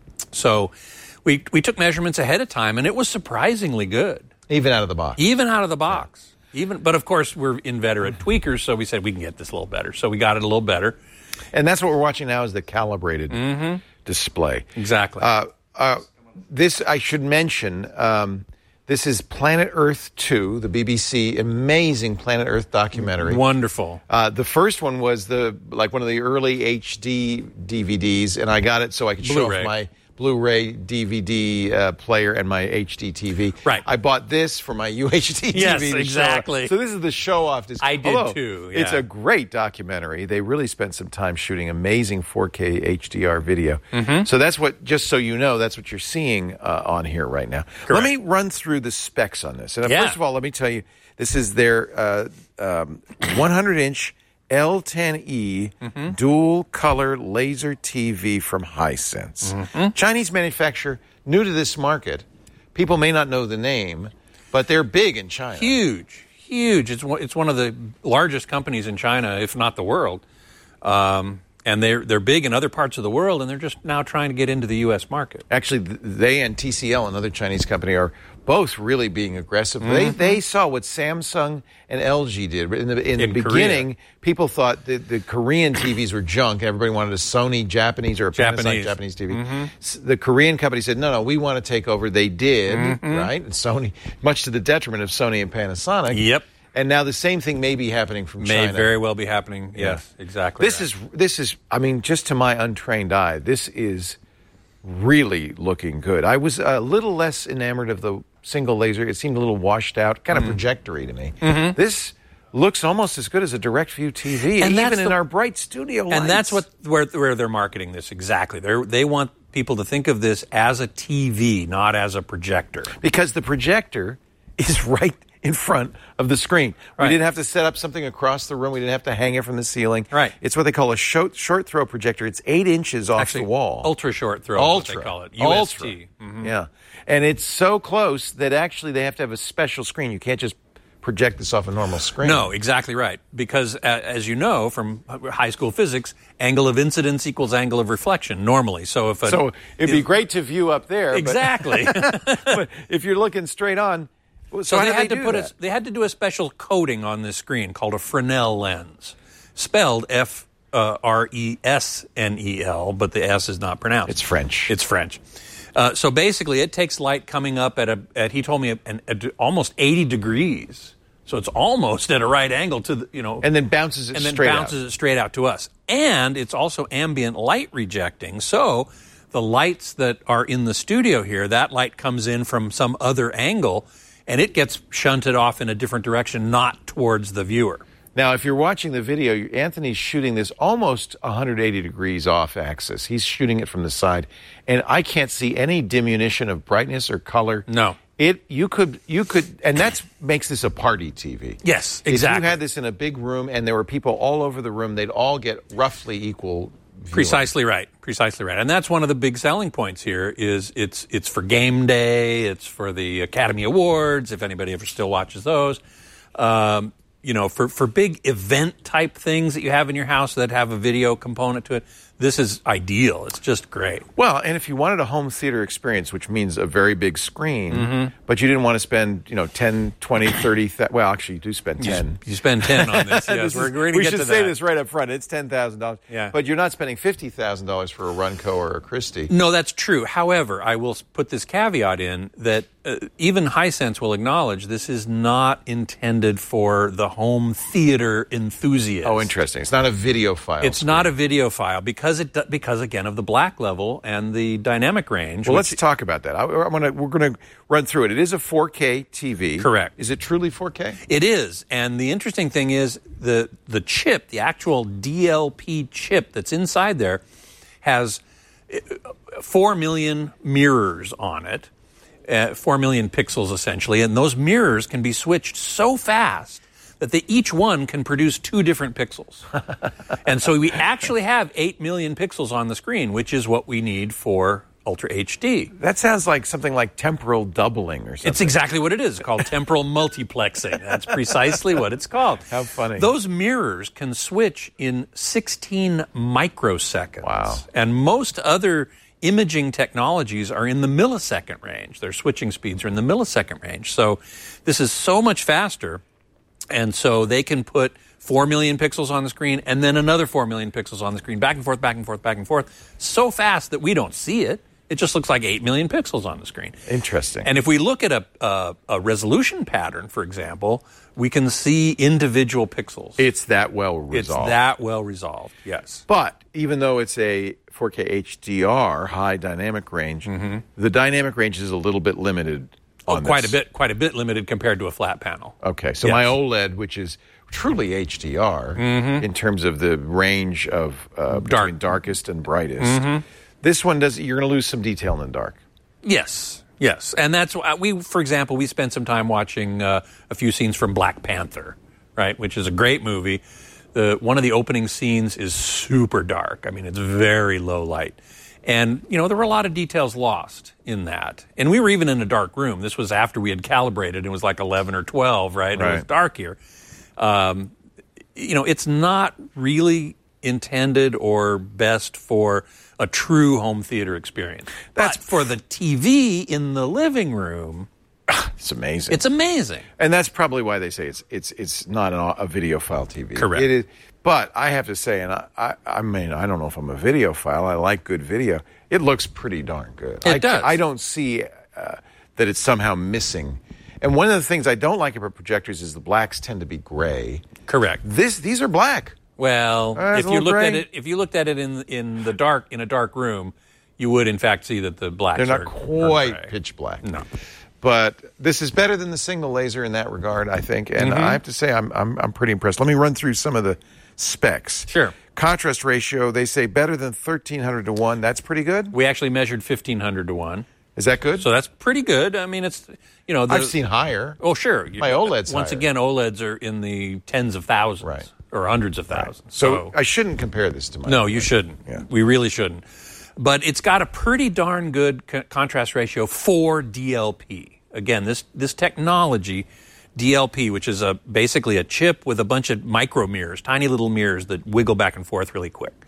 So we we took measurements ahead of time, and it was surprisingly good. Even out of the box. Even out of the box. Even, but of course, we're inveterate tweakers, so we said we can get this a little better. So we got it a little better. And that's what we're watching now is the calibrated display. Exactly. Uh, uh, this, I should mention, um, this is Planet Earth two, the B B C amazing Planet Earth documentary. Wonderful. Uh, the first one was the like one of the early H D D V Ds, and I got it so I could show Blu-ray. off my Blu-ray, D V D uh, player and my H D T V. Right. I bought this for my U H D T V. Yes, to show- exactly. So this is the show-off. Disc- I did Although, too, It's yeah. a great documentary. They really spent some time shooting amazing four K H D R video. Mm-hmm. So that's what, just so you know, that's what you're seeing uh, on here right now. Let me run through the specs on this. And uh, Yeah. first of all, let me tell you, this is their uh, um, one hundred inch L ten E Mm-hmm. dual color laser T V from Hisense. Mm-hmm. Chinese manufacturer, new to this market. People may not know the name, but they're big in China. Huge, huge. It's one, it's one of the largest companies in China, if not the world. Um, and they're they're big in other parts of the world, and they're just now trying to get into the U S market. Actually, th- they and T C L, another Chinese company, are both really being aggressive. Mm-hmm. They they saw what Samsung and L G did in the in, In the Korea. beginning. People thought that the Korean T Vs were junk. Everybody wanted a Sony Japanese or a Panasonic Japanese. Japanese T V. Mm-hmm. S- The Korean company said, "No, no, we want to take over." They did, Mm-hmm. right? And Sony, much to the detriment of Sony and Panasonic. Yep. And now the same thing may be happening from May China. very well be happening. Yes, exactly. This right. is this is. I mean, just to my untrained eye, this is really looking good. I was a little less enamored of the single laser. It seemed a little washed out, kind of Mm-hmm. projectory to me. This looks almost as good as a DirectView T V, And that's even in the- our bright studio lights. And that's what where, where they're marketing this exactly. They they want people to think of this as a T V, not as a projector. because the projector is right in front of the screen. We Right. didn't have to set up something across the room. We didn't have to hang it from the ceiling. Right. It's what they call a short, short throw projector. It's eight inches off Actually, the wall. ultra short throw. Ultra. Is what they call it. U S Ultra. T. Mhm. Yeah. And it's so close that actually they have to have a special screen. You can't just project this off a normal screen. No, exactly right. Because, uh, as you know from high school physics, angle of incidence equals angle of reflection normally. So if a, So it'd be great to view up there. but- exactly. But if you're looking straight on, so, So how they do had they to do put that? a, they had to do a special coating on this screen called a Fresnel lens, spelled F uh, R E S N E L, but the S is not pronounced. It's French. It's French. Uh, so basically, it takes light coming up at a at he told me an, at almost eighty degrees. So it's almost at a right angle to the you know, and then bounces it and then straight bounces out. it straight out to us. And it's also ambient light rejecting. So the lights that are in the studio here, that light comes in from some other angle, and it gets shunted off in a different direction, not towards the viewer. Now, if you're watching the video, Anthony's shooting this almost one hundred eighty degrees off axis. He's shooting it from the side, and I can't see any diminution of brightness or color. No. It you could you could and that makes this a party T V. Yes, If exactly. you had this in a big room and there were people all over the room, they'd all get roughly equal viewing. Precisely right. Precisely right. And that's one of the big selling points here is it's it's for game day, it's for the Academy Awards, if anybody ever still watches those. Um, you know, for, for big event type things that you have in your house that have a video component to it, this is ideal. It's just great. Well, and if you wanted a home theater experience, which means a very big screen, Mm-hmm. but you didn't want to spend, you know, ten, twenty, thirty, th- well, actually you do spend ten. You spend ten on this. Yes, This we're, is- we're going to we get should to say that. this right up front. It's ten thousand dollars. Yeah. But you're not spending fifty thousand dollars for a Runco or a Christie. No, that's true. However, I will s- put this caveat in that uh, even Hisense will acknowledge this is not intended for the home theater enthusiast. Oh, interesting. It's not a video file. It's not a video file because it do- because again of the black level and the dynamic range. Well, which- let's talk about that. I, I'm gonna, we're going to run through it. It is a four K T V. Correct. Is it truly four K? It is, and the interesting thing is the the chip, the actual D L P chip that's inside there, has uh, four million mirrors on it, uh, four million pixels essentially, and those mirrors can be switched so fast that they each one can produce two different pixels. And so we actually have eight million pixels on the screen, which is what we need for Ultra H D. That sounds like something like temporal doubling or something. It's exactly what it is. It's called temporal multiplexing. That's precisely what it's called. How funny. Those mirrors can switch in sixteen microseconds. Wow. And most other imaging technologies are in the millisecond range. Their switching speeds are in the millisecond range. So this is so much faster. And so they can put four million pixels on the screen and then another four million pixels on the screen, back and forth, back and forth, back and forth, so fast that we don't see it. It just looks like eight million pixels on the screen. Interesting. And if we look at a, a, a resolution pattern, for example, we can see individual pixels. It's that well It's resolved. that well resolved, yes. But even though it's a four K H D R, high dynamic range, mm-hmm. the dynamic range is a little bit limited. Oh, on quite this. a bit, quite a bit limited compared to a flat panel. Okay, so yes. my OLED, which is truly H D R mm-hmm. in terms of the range of uh, between Dark. darkest and brightest, mm-hmm. this one does. You're going to lose some detail in the dark. Yes, yes, and that's why we, for example, we spent some time watching uh, a few scenes from Black Panther, right, which is a great movie. The one of the opening scenes is super dark. I mean, it's very low light. And, you know, there were a lot of details lost in that. And we were even in a dark room. This was after we had calibrated. It was like eleven or twelve, right? right. It was dark here. Um, you know, it's not really intended or best for a true home theater experience. That's but for the T V in the living room. It's amazing. It's amazing. And that's probably why they say it's it's it's not an, a videophile T V. Correct. It is, but I have to say, and I, I, I mean, I don't know if I'm a videophile. I like good video. It looks pretty darn good. It I, does. I don't see uh, that it's somehow missing. And one of the things I don't like about projectors is the blacks tend to be gray. Correct. This These are black. Well, Uh, if it's a you little looked gray. at it, if you looked at it in in the dark in a dark room, you would in fact see that the blacks They're not are, quite are gray. pitch black. No. But this is better than the single laser in that regard, I think. And Mm-hmm. I have to say, I'm, I'm I'm pretty impressed. Let me run through some of the specs. Sure. Contrast ratio, they say better than thirteen hundred to one. That's pretty good. We actually measured fifteen hundred to one. Is that good? So that's pretty good. I mean, it's, you know. The, I've seen higher. Oh, sure. My OLED's Once higher. again, OLEDs are in the tens of thousands. Right. Or hundreds of thousands. So, I shouldn't compare this to my No, you shouldn't. Yeah. We really shouldn't. But it's got a pretty darn good co- contrast ratio for D L P. Again, this this technology, D L P, which is a basically a chip with a bunch of micro mirrors, tiny little mirrors that wiggle back and forth really quick.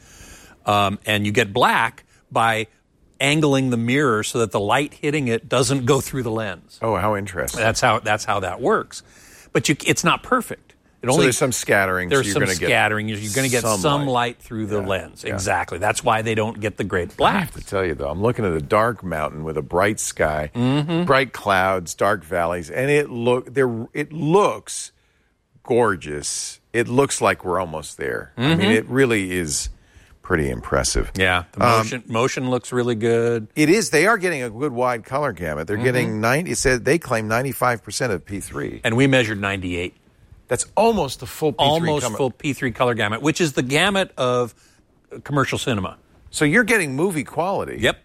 Um, and you get black by angling the mirror so that the light hitting it doesn't go through the lens. Oh, how interesting. That's how that's how that works. But you, it's not perfect. It so only, there's some scattering. There's so some you're gonna scattering. Get you're going to get some, some light. light. through the Yeah, lens. yeah. Exactly. That's why they don't get the great I black. have to tell you, though, I'm looking at a dark mountain with a bright sky, Mm-hmm. bright clouds, dark valleys, and it look there. It looks gorgeous. It looks like we're almost there. I mean, it really is pretty impressive. Yeah, the motion motion looks really good. It is. They are getting a good wide color gamut. They're getting ninety. It said they claim ninety-five percent of P three. And we measured ninety-eight. That's almost the full P three. Almost gamut. full P three color gamut, which is the gamut of commercial cinema. So you're getting movie quality. Yep.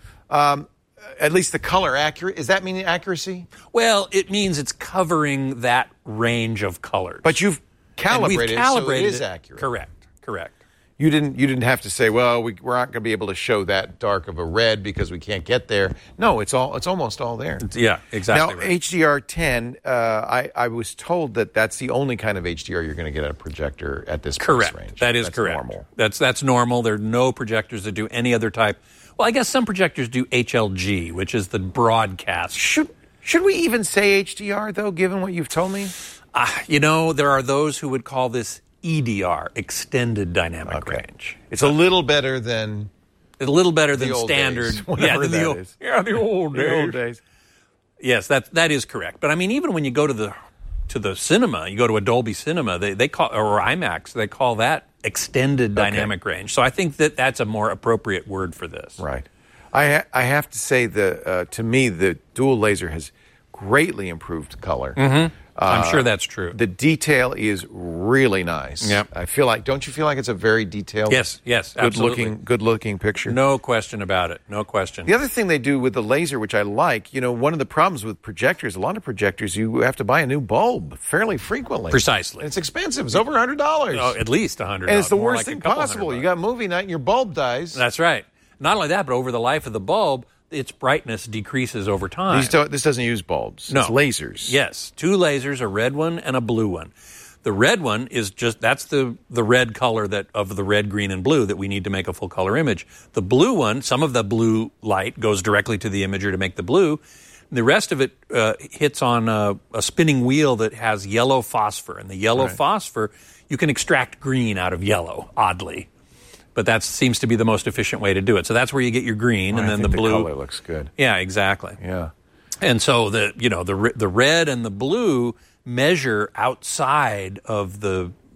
At least the color accurate. Does that mean accuracy? Well, it means it's covering that range of colors. But you've And calibrated, we've it, so calibrated it is accurate. Correct. Correct. You didn't. You didn't have to say, "Well, we, we're not going to be able to show that dark of a red because we can't get there." No, it's all. It's almost all there. Yeah, exactly. Now, right. H D R ten. Uh, I I was told that that's the only kind of H D R you're going to get at a projector at this Correct. price range. That is That's correct. Normal. That's that's normal. There are no projectors that do any other type. Well, I guess some projectors do H L G, which is the broadcast. Should should we even say H D R though? Given what you've told me. Uh, you know, there are those who would call this E D R, extended dynamic Okay. range. It's a little better than A little better than the old standard. days, whatever yeah, than the that old, is. yeah, the old the days. old days. Yes, that that is correct. But I mean, even when you go to the to the cinema, you go to a Dolby Cinema, they they call or IMAX, they call that extended dynamic range. So I think that that's a more appropriate word for this. Right. I ha- I have to say the uh, to me the dual laser has greatly improved color. Mm-hmm. I'm Uh, sure that's true. The detail is really nice. Yep. I feel like, don't you feel like it's a very detailed, Yes, yes, good absolutely. looking, good looking picture? No question about it. No question. The other thing they do with the laser, which I like, you know, one of the problems with projectors, a lot of projectors, you have to buy a new bulb fairly frequently. Precisely. And it's expensive. It's over a hundred dollars. Oh, at least a hundred. and it's the more worst like a thing couple possible. hundred You bucks. got movie night and your bulb dies. That's right. Not only that, but over the life of the bulb, its brightness decreases over time. These don't, this doesn't use bulbs. No. It's lasers. Yes, two lasers, a red one and a blue one. The red one is just that's the the red color that of the red, green, and blue that we need to make a full color image. The blue one, some of the blue light goes directly to the imager to make the blue. The rest of it uh, hits on a, a spinning wheel that has yellow phosphor, and the yellow Right. phosphor you can extract green out of yellow. Oddly. But that seems to be the most efficient way to do it. So that's where you get your green, Well, and I then think the blue. color looks good. Yeah, exactly. Yeah. And so the you know the re- the red and the blue measure outside of the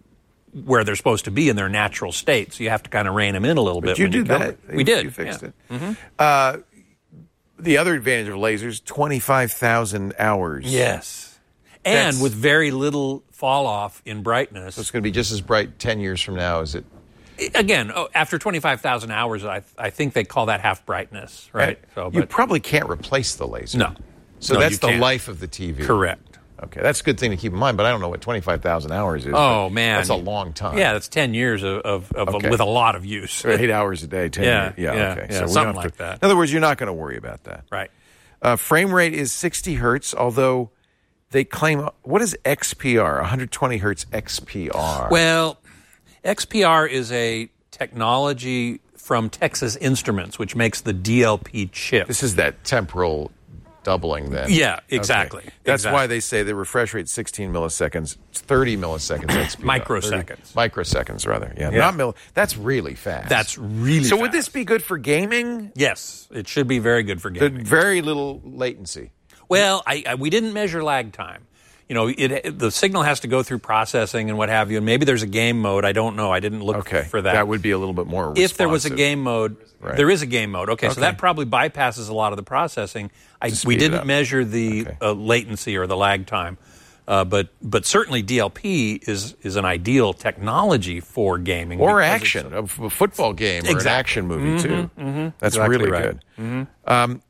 where they're supposed to be in their natural state. So you have to kind of rein them in a little But bit. you when did you cover that. it. We You- did. You fixed yeah. it. Mm-hmm. Uh, the other advantage of lasers, twenty-five thousand hours. Yes. And That's- with very little fall off in brightness. So it's going to be just as bright ten years from now as it. Again, oh, after twenty-five thousand hours, I, I think they call that half brightness, right? So, you but- probably can't replace the laser. No. So No, that's you the can't. life of the T V. Correct. Okay, that's a good thing to keep in mind, but I don't know what twenty-five thousand hours is. Oh, but man. That's a long time. Yeah, that's ten years of, of, of Okay. with a lot of use. Or eight hours a day, ten Yeah, years. Yeah, yeah, okay. yeah, so we don't something have like to- that. In other words, you're not going to worry about that. Right. Uh, frame rate is sixty hertz, although they claim, what is X P R? one hundred twenty hertz X P R. Well, X P R is a technology from Texas Instruments, which makes the D L P chip. This is that temporal doubling then. Yeah, exactly. Okay. That's Exactly. why they say the refresh rate is sixteen milliseconds, it's thirty milliseconds X P R. Microseconds. thirty microseconds, rather. Yeah, Yeah. not mill. That's really fast. That's really So would fast. this be good for gaming? Yes, it should be very good for The gaming. very little latency. Well, I, I, we didn't measure lag time. You know, it, the signal has to go through processing and what have you, and maybe there's a game mode. I don't know. I didn't look Okay, for that. That would be a little bit more If there was a responsive. game mode, Right. there is a game mode. Okay, Okay. so that probably bypasses a lot of the processing. I, To we speed it didn't up. measure the Okay. uh, latency or the lag time, uh, but but certainly D L P is is an ideal technology for gaming Or because it's action, a, f- a football game or an Exactly. action movie, too. That's Exactly really right. good. Um,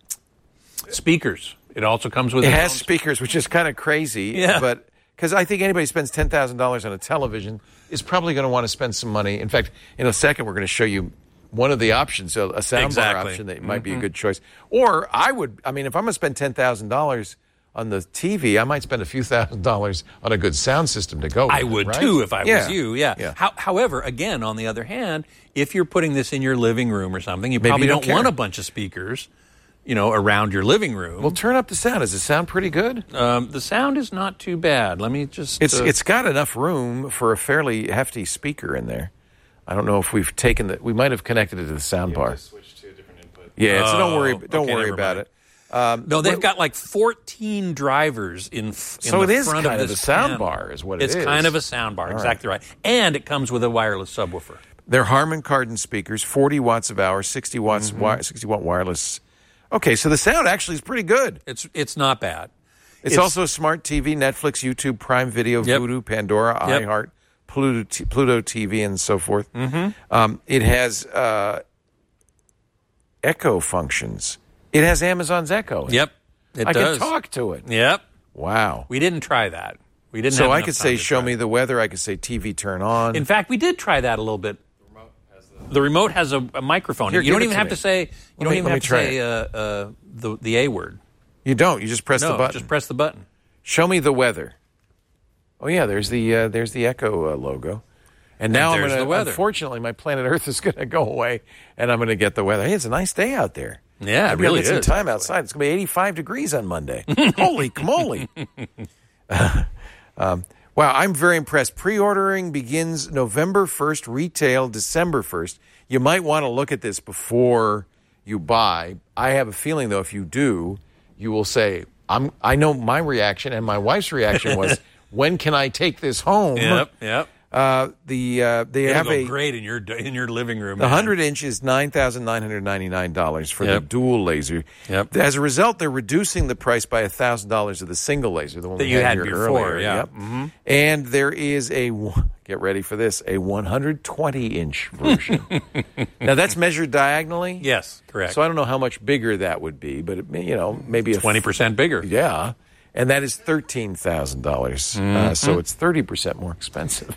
a- speakers. It also comes with It its has own- speakers, which is kind of crazy. Yeah. But because I think anybody who spends ten thousand dollars on a television is probably going to want to spend some money. In fact, in a second, we're going to show you one of the options, a, a soundbar Exactly. option that might be a good choice. Or I would, I mean, if I'm going to spend ten thousand dollars on the T V, I might spend a few thousand dollars on a good sound system to go with I it, would right? too if I Yeah. was you. Yeah. Yeah. How, however, again, on the other hand, if you're putting this in your living room or something, you Maybe probably you don't, don't care. want a bunch of speakers, you know, around your living room. Well, turn up the sound. Does it sound pretty good? um, the sound is not too bad. Let me just. It's uh, it's got enough room for a fairly hefty speaker in there. I don't know if we've taken the. We might have connected it to the sound bar. Switch to a different input. Yeah, so don't Oh, worry. Don't okay, worry never about mind. it. Um, No, they've what- got like fourteen drivers in, f- in So the it is front kind of of this a sound panel. bar is what it it's is. kind of a sound bar, exactly right. And it comes with a wireless subwoofer. They're Harman Kardon speakers, forty watts of hour, sixty watts, Mm-hmm. wi- sixty watt wireless. Okay, so the sound actually is pretty good. It's it's not bad. It's, also a smart T V, Netflix, YouTube, Prime Video, Yep. Vudu, Pandora, Yep. iHeart, Pluto, T- Pluto T V, and so forth. Mm-hmm. Um, it has uh, Echo functions. It has Amazon's Echo. in it. Yep, it I does. can talk to it. Yep. Wow. We didn't try that. We didn't. So have I enough could time say, to show try me it. the weather. I could say, T V turn on. In fact, we did try that a little bit. The remote has a, a microphone. Here, you don't give it even to have me. to say. You Let don't me- even let me have to try say it. uh, uh, the the A word. You don't. You just press No, the button. just press the button. Show me the weather. Oh yeah, there's the uh, there's the Echo uh, logo. And now I'm there's going the to. weather. Unfortunately, my planet Earth is going to go away, and I'm going to get the weather. Hey, it's a nice day out there. Yeah, it Maybe I'll really get some is, time outside. It's going to be eighty-five degrees on Monday. Holy moly! um, wow, I'm very impressed. Pre-ordering begins November first. Retail December first. You might want to look at this before you buy. I have a feeling, though, if you do, you will say, "I'm." I know my reaction and my wife's reaction was, "When can I take this home?" Yep. Yep. Uh, the uh, they It'll have go a. great in your in your living room. The man. hundred inch is nine thousand nine hundred ninety nine dollars for the Yep. dual laser. Yep. As a result, they're reducing the price by a thousand dollars of the single laser, the one That we you had here before, earlier. yeah. Yep. Mm-hmm. And there is a get ready for this a one hundred twenty inch version. Now that's measured diagonally. Yes, correct. So I don't know how much bigger that would be, but it, may- you know maybe a Twenty percent bigger. Yeah. And that is thirteen thousand dollars. Uh, so it's thirty percent more expensive.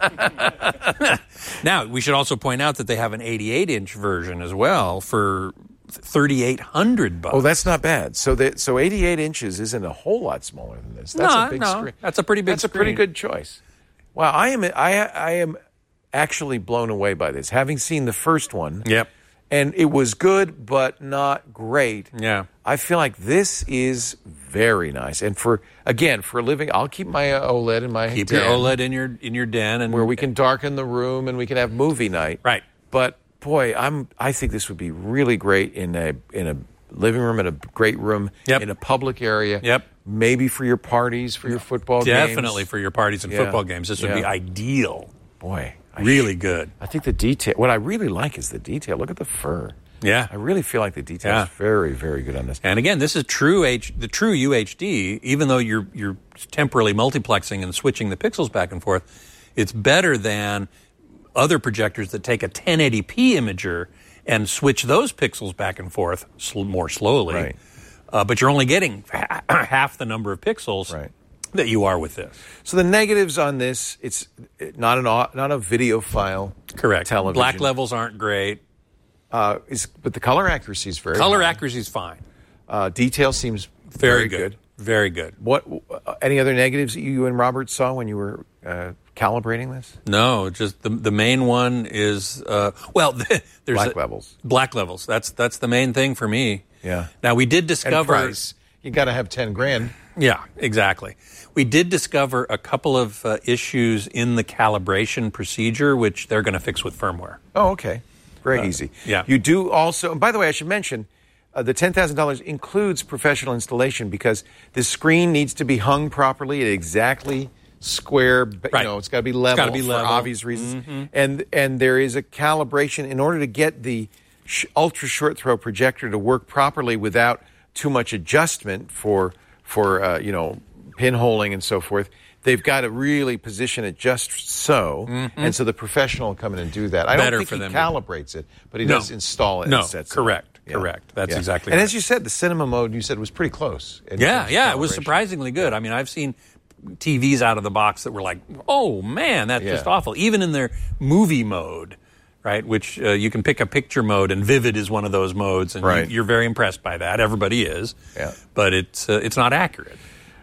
Now we should also point out that they have an eighty-eight inch version as well for thirty-eight hundred bucks. Oh, that's not bad. So that so eighty-eight inches isn't a whole lot smaller than this. That's No, a big no. screen. That's a pretty big That's a pretty screen. good choice. Wow, I am I I am actually blown away by this. Having seen the first one. Yep. And it was good but not great. Yeah. I feel like this is very nice. And for again, for a living, I'll keep my uh, OLED in my Keep den your OLED in your in your den, and where we can darken the room and we can have movie night. Right. But boy, I'm I think this would be really great in a in a living room, in a great room, Yep. in a public area. Yep. Maybe for your parties, for your football games. definitely for your parties and Yeah. football games. This would be Yeah. ideal. Boy. I Really sh- good. I think the detail, what I really like is the detail. Look at the fur. Yeah. I really feel like the detail Yeah. is very, very good on this. And again, this is true H, the true U H D. Even though you're you're temporarily multiplexing and switching the pixels back and forth, it's better than other projectors that take a ten eighty p imager and switch those pixels back and forth sl- more slowly. Right. Uh, but you're only getting ha- half the number of pixels Right. that you are with this. So the negatives on this, it's not an au- not a video file. Correct. Television. Black levels aren't great. Uh, is, but the color accuracy is very Color high. accuracy is fine. Uh, detail seems Very, very, good. Very good. What uh, any other negatives that you and Robert saw when you were uh, calibrating this? No, just the the main one is uh, well, there's Black a- levels. Black levels. That's that's the main thing for me. Yeah. Now we did And discover. price. You got to have ten grand. Yeah, exactly. We did discover a couple of uh, issues in the calibration procedure, which they're going to fix with firmware. Oh, okay. Very easy. yeah. You do also, and by the way, I should mention, uh, the ten thousand dollars includes professional installation because the screen needs to be hung properly at exactly square, but, Right. you know, it's got to be level gotta be for level. obvious reasons. And and there is a calibration in order to get the sh- ultra short throw projector to work properly without too much adjustment for for uh, you know, pinholing and so forth. They've got to really position it just so, and so the professional will come in and do that. I Better don't think for he them to- calibrates it, but he No. does install it. No, and sets correct, it up. correct. That's exactly And right. as you said, the cinema mode you said was pretty close. in Yeah, terms of yeah, it was calibration. surprisingly good. I mean, I've seen T Vs out of the box that were like, oh man, that's Yeah. just awful. Even in their movie mode, right, which uh, you can pick a picture mode, and Vivid is one of those modes, and Right. you, you're very impressed by that. Everybody is, Yeah. but it's uh, it's not accurate.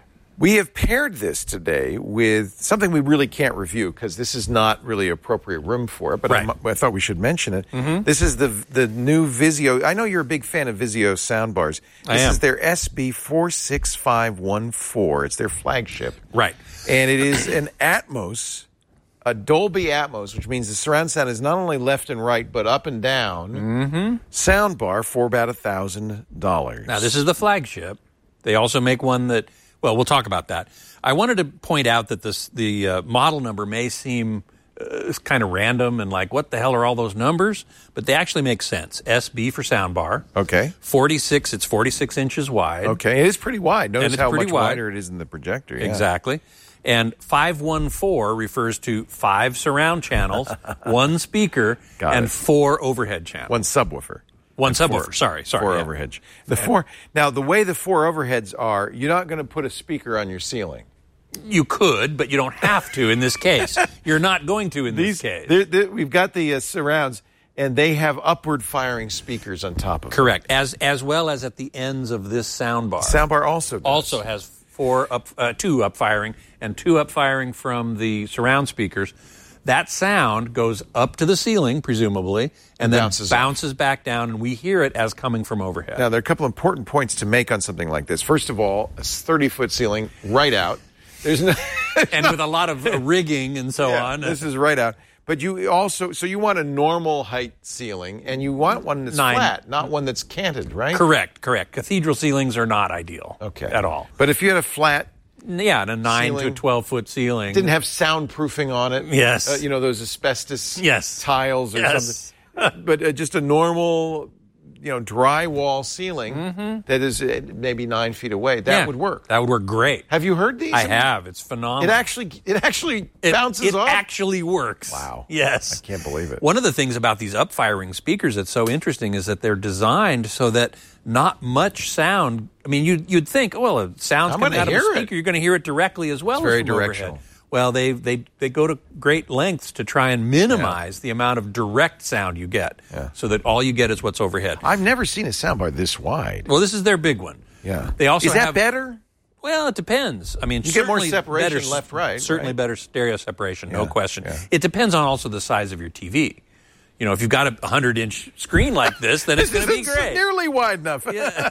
We have paired this today with something we really can't review because this is not really appropriate room for it, but Right. I, I thought we should mention it. This is the the new Vizio. I know you're a big fan of Vizio soundbars. I This am. is their S B four six five one four. It's their flagship. Right. And it is an Atmos, a Dolby Atmos, which means the surround sound is not only left and right, but up and down. Mm-hmm. Soundbar for about a thousand dollars. Now, this is the flagship. They also make one that, well, we'll talk about that. I wanted to point out that this the uh, model number may seem uh, kind of random and like, what the hell are all those numbers? But they actually make sense. S B for soundbar. Okay. forty-six, it's forty-six inches wide. Okay, it is pretty wide. Notice it's how pretty much wide. wider it is in the projector. Yeah. Exactly. And five one four refers to five surround channels, one speaker, Got and it. four overhead channels. One subwoofer. One subwoofer. Four- sorry, sorry. Four yeah. overheads. The four. Now, the way the four overheads are, you're not going to put a speaker on your ceiling. You could, but you don't have to in this case. You're not going to in These, this case. they're- they're- we've got the uh, surrounds, and they have upward firing speakers on top of them. Correct. As as well as at the ends of this soundbar. Soundbar also does. also has four up, uh, two up firing and two up firing from the surround speakers. That sound goes up to the ceiling, presumably, and then Bounces bounces, off. back down, and we hear it as coming from overhead. Now, there are a couple important points to make on something like this. First of all, a thirty-foot ceiling right out. There's no... and with a lot of uh, rigging and so Yeah, on. this is right out. But you also, so you want a normal height ceiling, and you want one that's Nine. flat, not one that's canted, right? Correct, correct. Cathedral ceilings are not ideal Okay. at all. But if you had a flat, Yeah, and a nine Ceiling. to twelve foot ceiling. didn't have soundproofing on it. Yes. Uh, you know, those asbestos Yes. tiles or Yes. something. But uh, just a normal, you know, drywall ceiling that is uh, maybe nine feet away, that Mm-hmm. Yeah, would work. That would work great. Have you heard these? I have. It's phenomenal. It actually, it actually It- bounces it off. actually works. Wow. Yes. I can't believe it. One of the things about these up-firing speakers that's so interesting is that they're designed so that not much sound. I mean, you'd, you'd think, oh, well, if sound's I'm coming gonna out of a hear it. speaker, you're going to hear it directly as well It's as very from directional. overhead. Well, they, they, they go to great lengths to try and minimize the amount of direct sound you get Yeah. so that all you get is what's overhead. I've never seen a soundbar this wide. Well, this is their big one. Yeah. They also is that have, better? Well, it depends. I mean, You get more certainly separation better, left-right, Certainly right? better stereo separation, no Yeah, question. yeah. It depends on also the size of your T V. You know, if you've got a hundred-inch screen like this, then it's This going to be isn't great. nearly wide enough.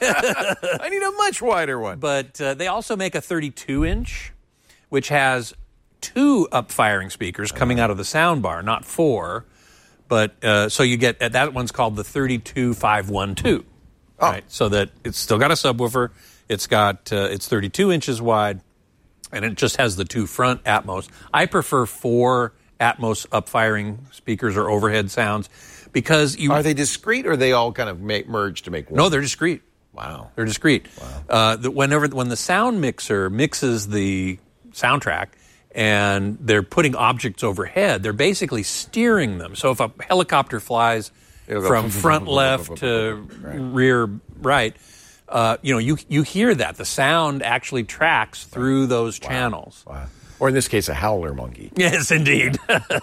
I need a much wider one. But uh, they also make a thirty-two inch, which has two up-firing speakers coming out of the soundbar, not four. But uh, so you get that one's called the thirty-two five one two. Oh. Right, so that it's still got a subwoofer. It's got uh, it's thirty-two inches wide, and it just has the two front Atmos. I prefer four Atmos upfiring speakers or overhead sounds, because you are they discrete or are they all kind of make, merge to make one? No, they're discrete. Wow, they're discrete. Wow. Uh, the, whenever when the sound mixer mixes the soundtrack and they're putting objects overhead, they're basically steering them. So if a helicopter flies from front left to rear right, uh, you know, you you hear that the sound actually tracks through those wow. channels. Wow. Or in this case, a howler monkey. Yes, indeed.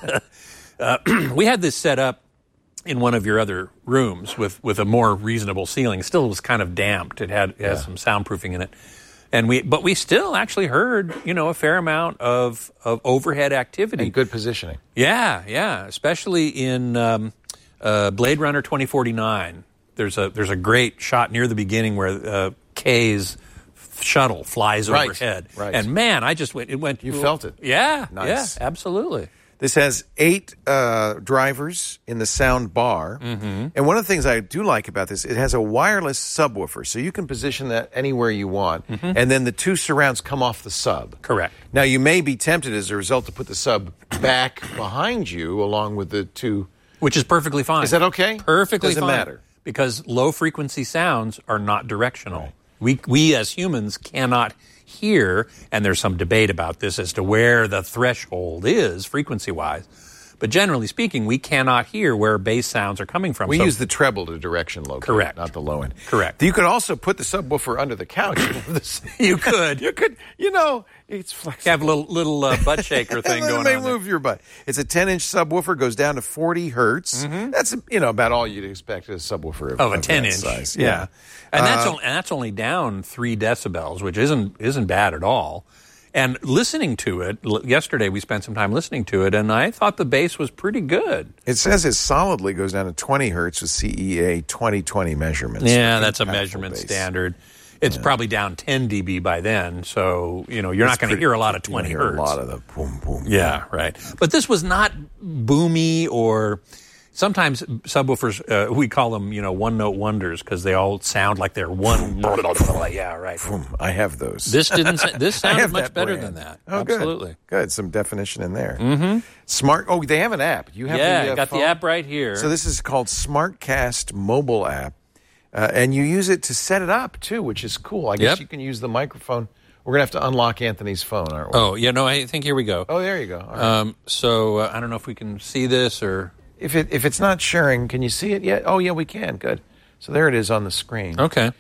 uh, we had this set up in one of your other rooms with, with a more reasonable ceiling. Still, it was kind of damped. It had, it had yeah. some soundproofing in it, and we but we still actually heard you know a fair amount of of overhead activity and good positioning. Yeah, yeah, especially in um, uh, Blade Runner twenty forty-nine. There's a there's a great shot near the beginning where uh, K's shuttle flies right. overhead, right. and man, I just went. It went. You felt it. Yeah, nice. Yeah, absolutely. This has eight uh, drivers in the sound bar. Mm-hmm. And one of the things I do like about this, it has a wireless subwoofer, so you can position that anywhere you want. Mm-hmm. And then the two surrounds come off the sub. Correct. Now, you may be tempted as a result to put the sub back behind you along with the two. Which is perfectly fine. Is that okay? Perfectly Doesn't fine. Doesn't matter. Because low-frequency sounds are not directional. Right. We, we as humans cannot hear, and there's some debate about this as to where the threshold is frequency-wise. But generally speaking, we cannot hear where bass sounds are coming from. We so, use the treble to direction locate, correct. Not the low end. Correct. You could also put the subwoofer under the couch. You could. You could. You know, it's flexible. Have a little little uh, butt shaker thing going on. It may there. move your butt. It's a ten-inch subwoofer, goes down to forty hertz. Mm-hmm. That's you know about all you'd expect as a subwoofer of, of a of ten-inch size. Yeah, yeah. and that's uh, only, and that's only down three decibels, which isn't isn't bad at all. And listening to it, l- yesterday we spent some time listening to it, and I thought the bass was pretty good. It says it solidly goes down to twenty hertz with C E A twenty twenty measurements. Yeah, that's a measurement bass. standard. It's yeah. probably down ten decibels by then, so you know you're That's not going to hear a lot of twenty hertz. A lot of the boom, boom. Yeah, right. But this was not boomy or. Sometimes subwoofers, uh, we call them, you know, one-note wonders because they all sound like they're one. Yeah, right. I have those. This didn't. This sounded much that better brand. than that. Oh, absolutely. Good. Good. Some definition in there. Mm-hmm. Smart. Oh, they have an app. You have yeah, the, uh, got phone? the app right here. So this is called SmartCast mobile app, uh, and you use it to set it up too, which is cool. I guess Yep. you can use the microphone. We're gonna have to unlock Anthony's phone, aren't we? Oh, yeah. No, I think here we go. Oh, there you go. All right. Um, so uh, I don't know if we can see this or. If it if it's not sharing, can you see it yet? Oh, yeah, we can. Good. So there it is on the screen. Okay.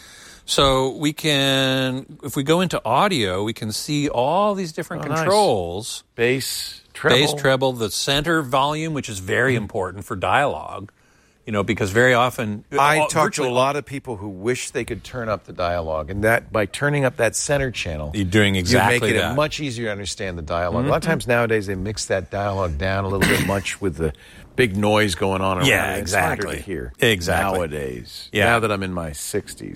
So we can, if we go into audio, we can see all these different Oh, nice. controls. Bass, treble. Bass, treble, the center volume, which is very important for dialogue. You know, because very often I all, talk to a lot of people who wish they could turn up the dialogue, and that by turning up that center channel, You're doing exactly you make it that. much easier to understand the dialogue. Mm-hmm. A lot of times nowadays they mix that dialogue down a little bit much with the big noise going on around Yeah, it. exactly. It's harder to hear Exactly. nowadays. Yeah. Now that I'm in my sixties.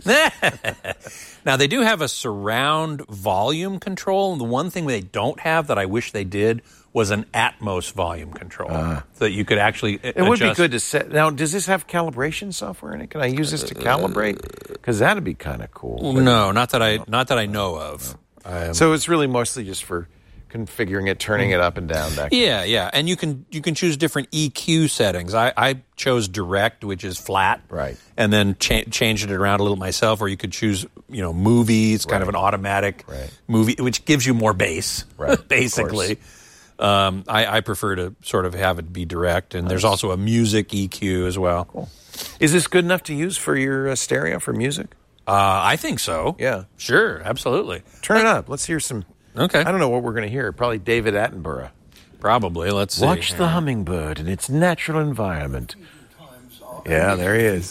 Now, they do have a surround volume control, and the one thing they don't have that I wish they did was an Atmos volume control uh, so that you could actually It adjust. would be good to set. Now, does this have calibration software in it? Can I use this to calibrate? Because that'd be kind of cool. No, not that I not that I know of. Um, So it's really mostly just for configuring it, turning it up and down. That yeah, yeah, and you can you can choose different E Q settings. I, I chose direct, which is flat, Right. and then cha- changed it around a little myself. Or you could choose, you know, movie. It's kind of Right. an automatic Right. movie, which gives you more bass, Right, of basically. Um, I, I prefer to sort of have it be direct, and there's also a music E Q as well. Cool. Is this good enough to use for your uh, stereo for music? Uh, I think so. Yeah. Sure, absolutely. Turn it up. Let's hear some. Okay. I don't know what we're going to hear. Probably David Attenborough. Probably. Let's see. Watch the hummingbird in its natural environment. Yeah, there he is.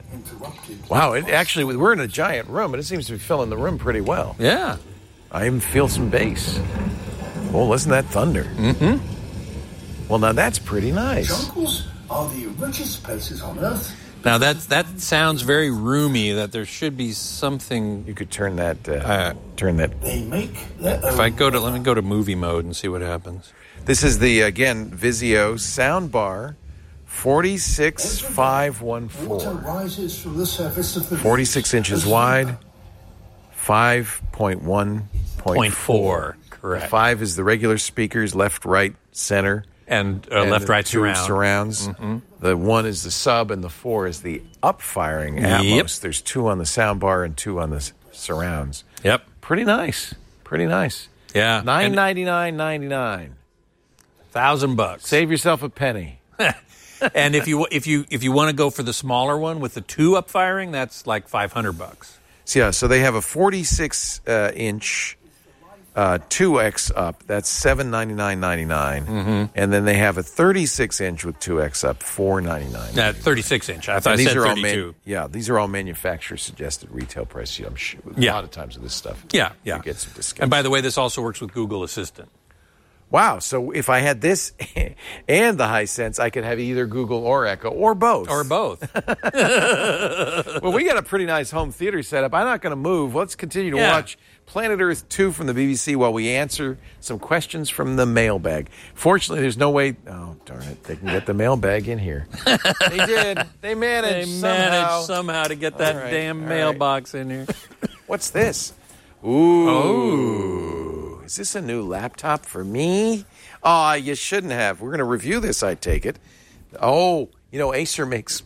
Wow, it actually, we're in a giant room, but it seems to be filling the room pretty well. Yeah. I even feel some bass. Oh, listen to that thunder. Mm-hmm. Well, now that's pretty nice. Jungles are the richest places on Earth. Now that that sounds very roomy. That there should be something. You could turn that. Uh, Uh, turn that. They make their If own. I go to let me go to movie mode and see what happens. This is the again Vizio soundbar, forty-six five one Water four, rises from the surface of the forty-six inches wide, five point one point Point four. four, correct. Five is the regular speakers, left, right, center. And, uh, and left, the right, two surround. surrounds. Mm-hmm. The one is the sub, and the four is the up-firing Atmos. Yep. There's two on the sound bar and two on the surrounds. Yep. Pretty nice. Pretty nice. Yeah. Nine ninety nine ninety nine. Thousand bucks. Save yourself a penny. And if you if you if you want to go for the smaller one with the two up firing, that's like five hundred bucks. So yeah, so they have a forty-six uh, inch uh, two X up. That's seven ninety nine ninety nine, mm-hmm. and then they have a thirty-six inch with two X up, four ninety nine. Uh, thirty-six inch. I thought I these said are all thirty-two. man- yeah, these are all manufacturer suggested retail price. I'm sure a Yeah. lot of times with this stuff. Yeah, yeah. You get some discounts. And by the way, this also works with Google Assistant. Wow, so if I had this and the Hisense, I could have either Google or Echo or both. Or both. Well, we got a pretty nice home theater set up. I'm not going to move. Let's continue to Yeah. watch Planet Earth two from the B B C while we answer some questions from the mailbag. Fortunately, there's no way... Oh, darn it. They can get the mailbag in here. They did. They managed They somehow. managed somehow to get that All right, damn all mailbox in here. What's this? Ooh. Oh. Is this a new laptop for me? Oh, you shouldn't have. We're going to review this, I take it. Oh, you know, Acer makes...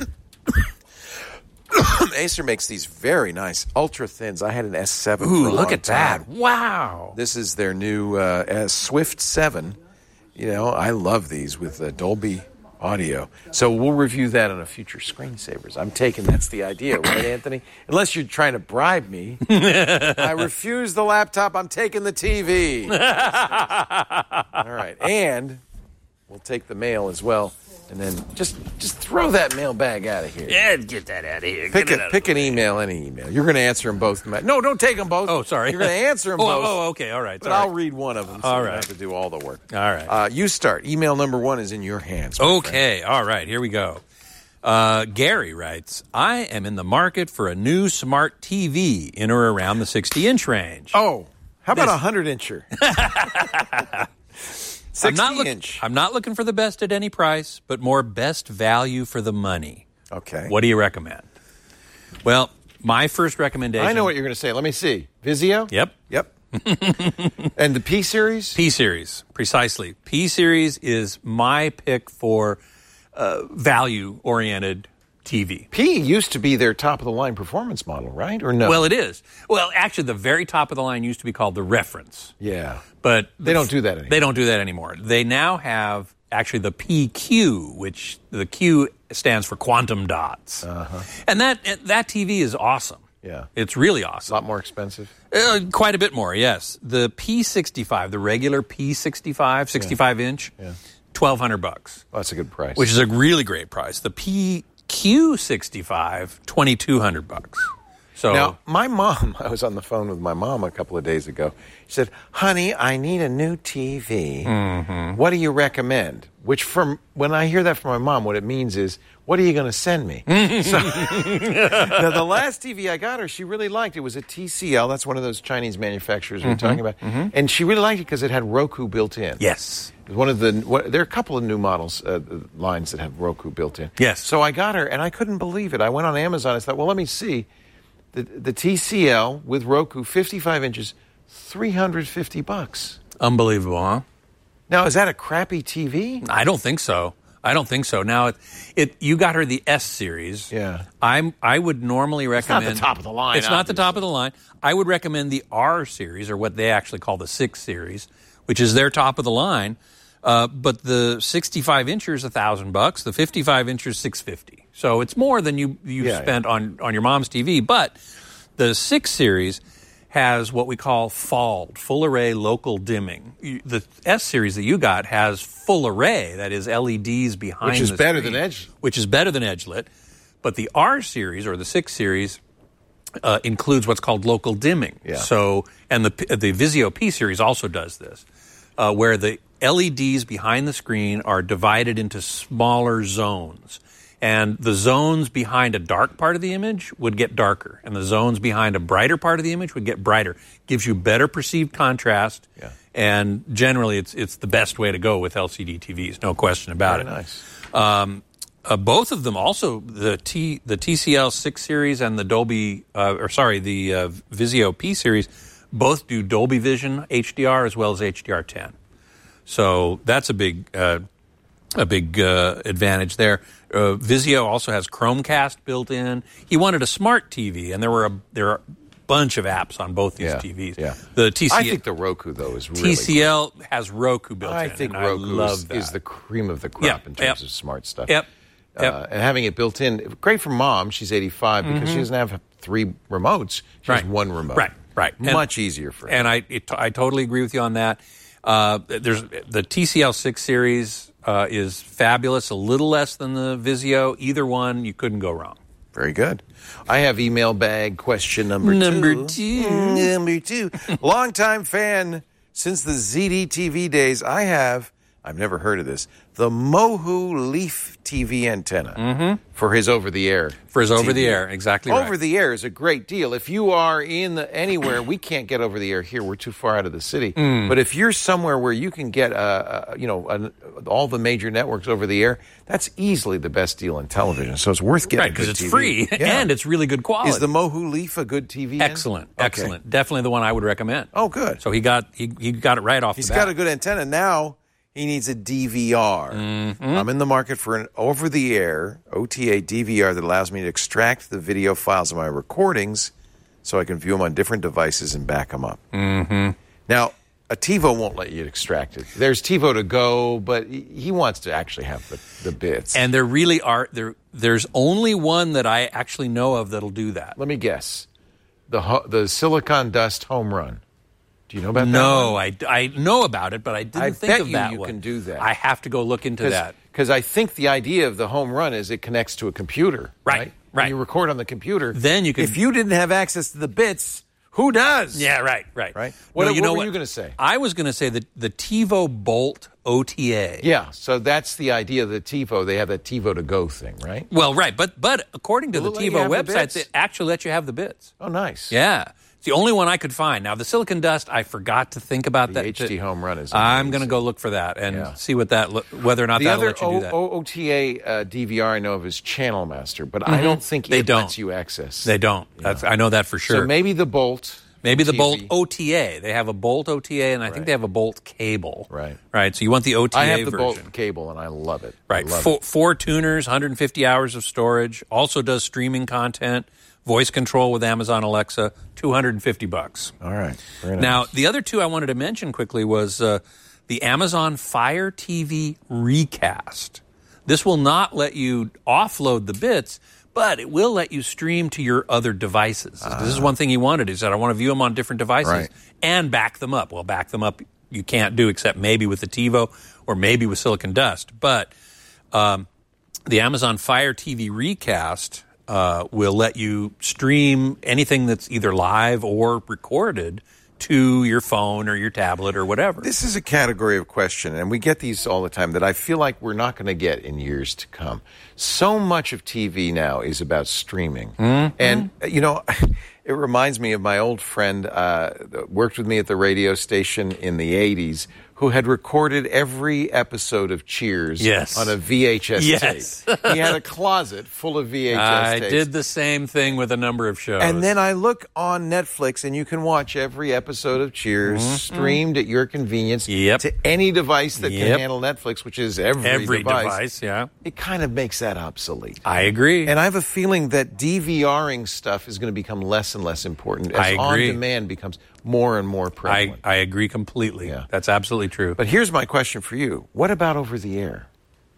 Acer makes these very nice ultra thins. I had an S seven. Ooh, for a look long at that. time. Wow. This is their new uh, uh, Swift seven. You know, I love these with uh, Dolby audio. So we'll review that on a future Screensavers. I'm taking that's the idea, right, Anthony? Unless you're trying to bribe me. I refuse the laptop. I'm taking the T V. All right. And we'll take the mail as well. And then just just throw that mailbag out of here. Yeah, get that out of here. Pick, Get it a, out pick of an email, any email. You're going to answer them both. No, don't take them both. Oh, sorry. You're going to answer them oh, both. Oh, okay. All right. But Sorry. I'll read one of them so All you don't right. have to do all the work. All right. Uh, you start. Email number one is in your hands. my Okay. All right. Here we go. Uh, Gary writes, I am in the market for a new smart T V in or around the sixty-inch range. Oh, how about This- a hundred-incher? I'm not, look- sixty-inch. I'm not looking for the best at any price, but more best value for the money. Okay. What do you recommend? Well, my first recommendation... I know what you're going to say. Let me see. Vizio? Yep. Yep. And the P series? P-Series, precisely. P-Series is my pick for uh, value-oriented T V. P used to be their top-of-the-line performance model, right? Or no? Well, it is. Well, actually, the very top of the line used to be called the Reference. Yeah. But They don't do that anymore. They don't do that anymore. They now have actually the P Q, which the Q stands for quantum dots. Uh-huh. And that that T V is awesome. Yeah. It's really A awesome. lot more expensive. Uh, quite a bit more, yes. The P sixty-five, the regular P sixty-five, sixty-five inch, Yeah. twelve hundred bucks, Well, that's a good price. which is a really great price. The P Q sixty-five, twenty-two hundred bucks. So Now, my mom, I was on the phone with my mom a couple of days ago. She said, honey, I need a new T V. Mm-hmm. What do you recommend? Which, from when I hear that from my mom, what it means is, what are you going to send me? So, now, the last T V I got her, she really liked. It was a T C L. That's one of those Chinese manufacturers we were talking about. And she really liked it because it had Roku built in. yes. One of the what, there are a couple of new models uh, lines that have Roku built in. Yes. So I got her, and I couldn't believe it. I went on Amazon. I thought, well, let me see the the T C L with Roku, fifty-five inches, three hundred fifty bucks. Unbelievable, huh? Now, is that a crappy T V? I don't think so. I don't think so. Now, it, it you got her the S series. Yeah. I'm. I would normally not recommend. the top of the line, It's not the top of the line. I would recommend the R series, or what they actually call the six series, which is their top of the line. Uh, but the sixty-five incher is a thousand bucks. The fifty-five incher is six fifty. So it's more than you you Yeah, spent on on your mom's T V. But the six series has what we call F A L D, full array local dimming. You, the S series that you got has full array, that is L E Ds behind Which is the better screen, than Edge. which is better than EdgeLit. But the R series or the six series uh, includes what's called local dimming. Yeah. So and the the Vizio P series also does this, uh, where the L E Ds behind the screen are divided into smaller zones. And the zones behind a dark part of the image would get darker, and the zones behind a brighter part of the image would get brighter. Gives you better perceived contrast, Yeah. and generally it's it's the best way to go with L C D T Vs, no question about Very it. nice. Um, uh, both of them also, the T the T C L six series and the Dolby, uh, or sorry, the uh, Vizio P series, both do Dolby Vision H D R as well as H D R ten. So that's a big uh, a big uh, advantage there. Uh, Vizio also has Chromecast built in. He wanted a smart T V, and there were a, there are a bunch of apps on both these yeah, T Vs. Yeah. The T C L, I think the Roku though is really T C L cool. has Roku built I in. think and Roku I love is, that. is the cream of the crop Yep, in terms yep. of smart stuff. Yep. Yep. Uh, and having it built in, great for mom. She's eighty-five because Mm-hmm. she doesn't have three remotes. She Right. has one remote. Right, right. And- Much easier for her. And I it, I totally agree with you on that. Uh, there's the T C L six series uh, is fabulous, a little less than the Vizio. Either one, you couldn't go wrong. Very good. I have email bag question number two. Number two. Number two. Longtime fan since the Z D T V days. I have, I've never heard of this, the Mohu Leaf T V antenna Mm-hmm. for his over-the-air. For his T V. over-the-air, exactly right. Over-the-air is a great deal. If you are in the, anywhere, we can't get over-the-air here. We're too far out of the city. Mm. But if you're somewhere where you can get, uh, uh, you know, an, all the major networks over-the-air, that's easily the best deal in television. So it's worth getting Right, a because good it's T V. free Yeah. and it's really good quality. Is the Mohu Leaf a good T V? then? excellent, Okay. excellent. Definitely the one I would recommend. Oh, good. So he got he, he got it right off He's the bat. got a good antenna. Now he needs a D V R. Mm-hmm. I'm in the market for an over-the-air O T A D V R that allows me to extract the video files of my recordings so I can view them on different devices and back them up. Mm-hmm. Now, a TiVo won't let you extract it. There's TiVo to go, but he wants to actually have the, the bits. And there really are there. There's only one that I actually know of that'll do that. Let me guess. The ho- the Silicon Dust home run. Do you know about that No, one? I, I know about it, but I didn't I think bet of you that you one. can do that. I have to go look into that. Because I think the idea of the home run is it connects to a computer. Right, Right. right. When you record on the computer. Then you can- If you didn't have access to the bits, who does? Yeah, right, right, Right. No, What, you what know were what? you going to say? I was going to say that the TiVo Bolt O T A. Yeah. So that's the idea of the TiVo. They have that TiVo to go thing, right? Well, right, but but according to Will the it let you TiVo have the website, bits? it actually lets you have the bits. Oh, nice. Yeah, it's the only one I could find. Now the Silicon Dust, I forgot to think about The that. H D home run is I'm amazing. going to go look for that and Yeah. see what that lo- whether or not The that'll other let you do that. O- O- OTA uh, D V R I know of is Channel Master, but I don't think They it don't. lets you access. They don't. That's I know that for sure. So maybe the Bolt. Maybe the T V. Bolt O T A. They have a Bolt O T A, and I Right. think they have a Bolt cable. Right. Right. So you want the O T A I have the version. Bolt cable, and I love it. I Right. love Four, it. four tuners, one hundred fifty hours of storage. Also does streaming content, voice control with Amazon Alexa. two hundred fifty bucks. All right. Very nice. Now, the other two I wanted to mention quickly was uh, the Amazon Fire T V Recast. This will not let you offload the bits, but it will let you stream to your other devices. Uh, this is one thing he wanted. He said, I want to view them on different devices Right. and back them up. Well, back them up you can't do except maybe with the TiVo or maybe with Silicon Dust. But um, the Amazon Fire T V Recast uh, will let you stream anything that's either live or recorded to your phone or your tablet or whatever. This is a category of question, and we get these all the time, that I feel like we're not going to get in years to come. So much of T V now is about streaming. Mm-hmm. And, you know, it reminds me of my old friend uh, that worked with me at the radio station in the eighties, who had recorded every episode of Cheers Yes. on a V H S Yes. tape. He had a closet full of V H S I tapes. did the same thing with a number of shows. And then I look on Netflix, and you can watch every episode of Cheers streamed at your convenience Mm-hmm. Yep. to any device that Yep. can handle Netflix, which is every, every device. device, yeah. It kind of makes that obsolete. I agree. And I have a feeling that DVRing stuff is going to become less and less important as I agree. on-demand becomes more and more I, prevalent. I agree completely. Yeah. That's absolutely true. But here's my question for you. What about over-the-air?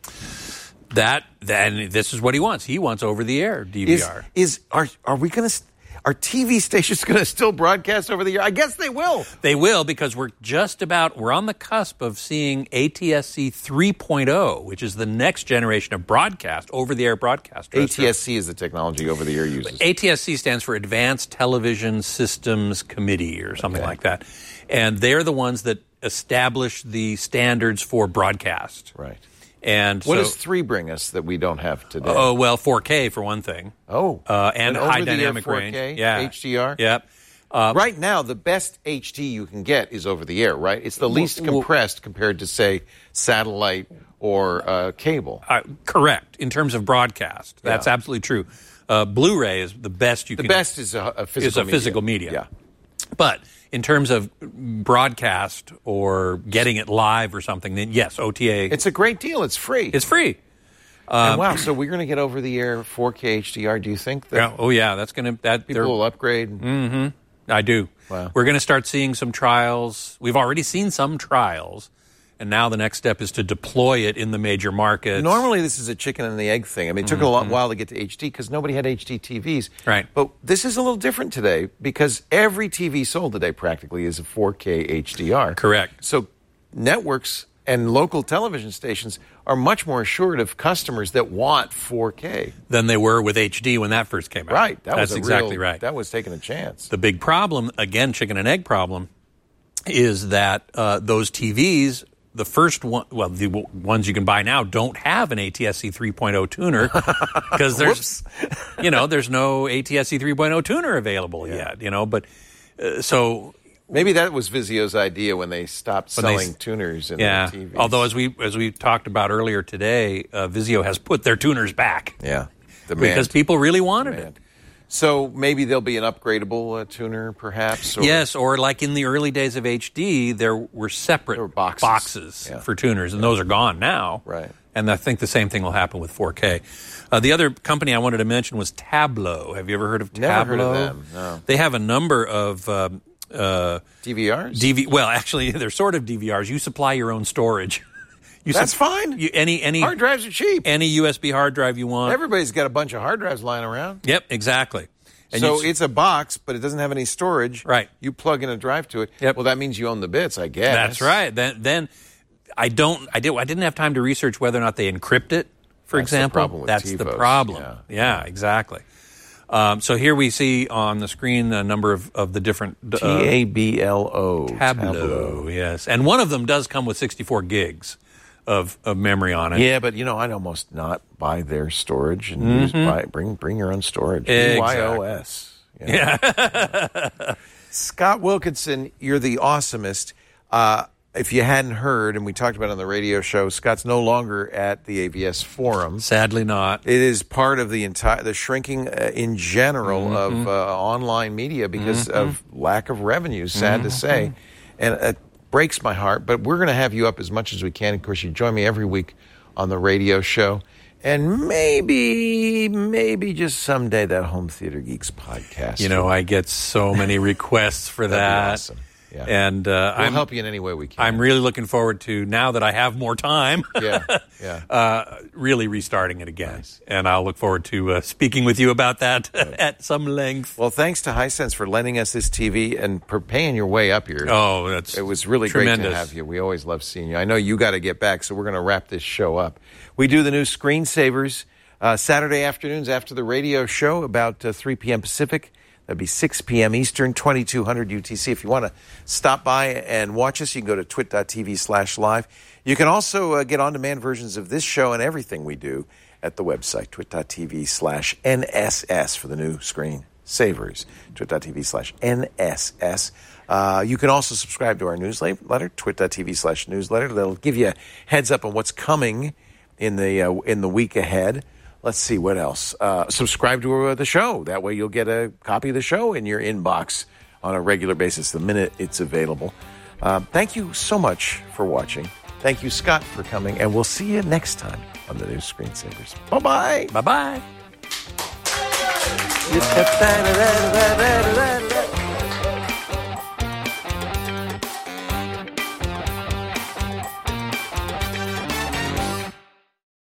that then this is what he wants. He wants over the air D V Is, R. is are are we going to are T V stations going to still broadcast over the air? I guess they will. They will, because we're just about, we're on the cusp of seeing A T S C three point oh, which is the next generation of broadcast, over-the-air broadcast. A T S C is the technology over the air uses. A T S C stands for Advanced Television Systems Committee or something Okay. like that. And they're the ones that establish the standards for broadcast. Right. And What so, does three bring us that we don't have today? oh, well, four K for one thing. Oh. Uh, and An high over-the-air dynamic four range. K, Yeah. H D R? Yep. Uh, Right now, the best H D you can get is over the air, right? It's the least well- compressed compared to, say, satellite or uh, cable. Uh, correct, in terms of broadcast. That's Yeah. absolutely true. Uh, Blu-ray is the best you The can best is a, a physical is a media. physical media. Yeah. But in terms of broadcast or getting it live or something, then yes, O T A. It's a great deal. It's free. It's free. And Um, wow, so we're going to get over the air four K H D R. Do you think that yeah, oh yeah, that's going to that people will upgrade? Mm-hmm. I do. Wow. We're going to start seeing some trials. We've already seen some trials, and now the next step is to deploy it in the major markets. Normally, this is a chicken and the egg thing. I mean, it took Mm-hmm. a lot while to get to H D because nobody had H D T Vs. Right. But this is a little different today because every T V sold today practically is a four K H D R. Correct. So networks and local television stations are much more assured of customers that want four K than they were with H D when that first came out. Right. That That's was a exactly real, right. That was taking a chance. The big problem, again, chicken and egg problem, is that uh, those T Vs, the first one, well, the w- ones you can buy now don't have an A T S C three point oh tuner because there's, you know, there's no A T S C three point oh tuner available yeah. yet, you know, but uh, so. Maybe that was Vizio's idea when they stopped When they selling s- tuners in Yeah. the T Vs. Although, as we as we talked about earlier today, uh, Vizio has put their tuners back. Yeah. Demand. Because people really wanted Demand. it. So maybe there'll be an upgradable uh, tuner, perhaps? Or Yes, or like in the early days of H D, there were separate There were boxes. boxes Yeah. for tuners, and those are gone now. Right. And I think the same thing will happen with four K. Uh, the other company I wanted to mention was Tableau. Have you ever heard of Never Tableau? heard of them, no. They have a number of um, uh, D V Rs? D V. Well, actually, they're sort of D V Rs. You supply your own storage. You That's sup- fine. You, any any Hard drives are cheap. any U S B hard drive you want. Everybody's got a bunch of hard drives lying around. Yep, exactly. And so you- it's a box, but it doesn't have any storage. Right. You plug in a drive to it. Yep. Well, that means you own the bits, I guess. That's right. Then, then I don't. I did. I didn't have time to research whether or not they encrypt it. For That's the example, problem with that's the TiVos. problem. Yeah. Yeah, exactly. Um, so here we see on the screen a number of, of the different uh, T A B L O. Tableau. Yes, and one of them does come with sixty-four gigs of, of memory on it. Yeah, but you know, I'd almost not buy their storage and use buy, bring bring your own storage. Exactly. B Y O S. Yeah. Scott Wilkinson, you're the awesomest. Uh, if you hadn't heard, and we talked about it on the radio show, Scott's no longer at the A V S Forum. Sadly, not. It is part of the entire the shrinking uh, in general Mm-hmm. of uh, online media because of lack of revenue. Sad to say, and it breaks my heart. But we're going to have you up as much as we can. Of course, you join me every week on the radio show, and maybe, maybe just someday that Home Theater Geeks podcast. You know, I get so many requests for That'd be that. awesome. Yeah. And uh, we'll I'm help you in any way we can. I'm really looking forward to, now that I have more time, yeah, yeah. uh, really restarting it again. And I'll look forward to uh, speaking with you about that at some length. Well, thanks to Hisense for lending us this T V and for paying your way up here. Oh, that's It was really tremendous. great to have you. We always love seeing you. I know you got to get back, so we're going to wrap this show up. We do the new Screensavers uh, Saturday afternoons after the radio show, about uh, three p.m. Pacific. That'd be six p.m. Eastern, twenty-two hundred U T C. If you want to stop by and watch us, you can go to twit.tv slash live. You can also uh, get on-demand versions of this show and everything we do at the website, twit.tv slash NSS for the new Screen Savers, twit.tv slash NSS. Uh, you can also subscribe to our newsletter, twit.tv slash newsletter. That'll give you a heads up on what's coming in the uh, in the week ahead. Let's see, what else? Uh, subscribe to uh, the show. That way you'll get a copy of the show in your inbox on a regular basis the minute it's available. Uh, thank you so much for watching. Thank you, Scott, for coming. And we'll see you next time on the new Screensavers. Bye-bye. Bye-bye.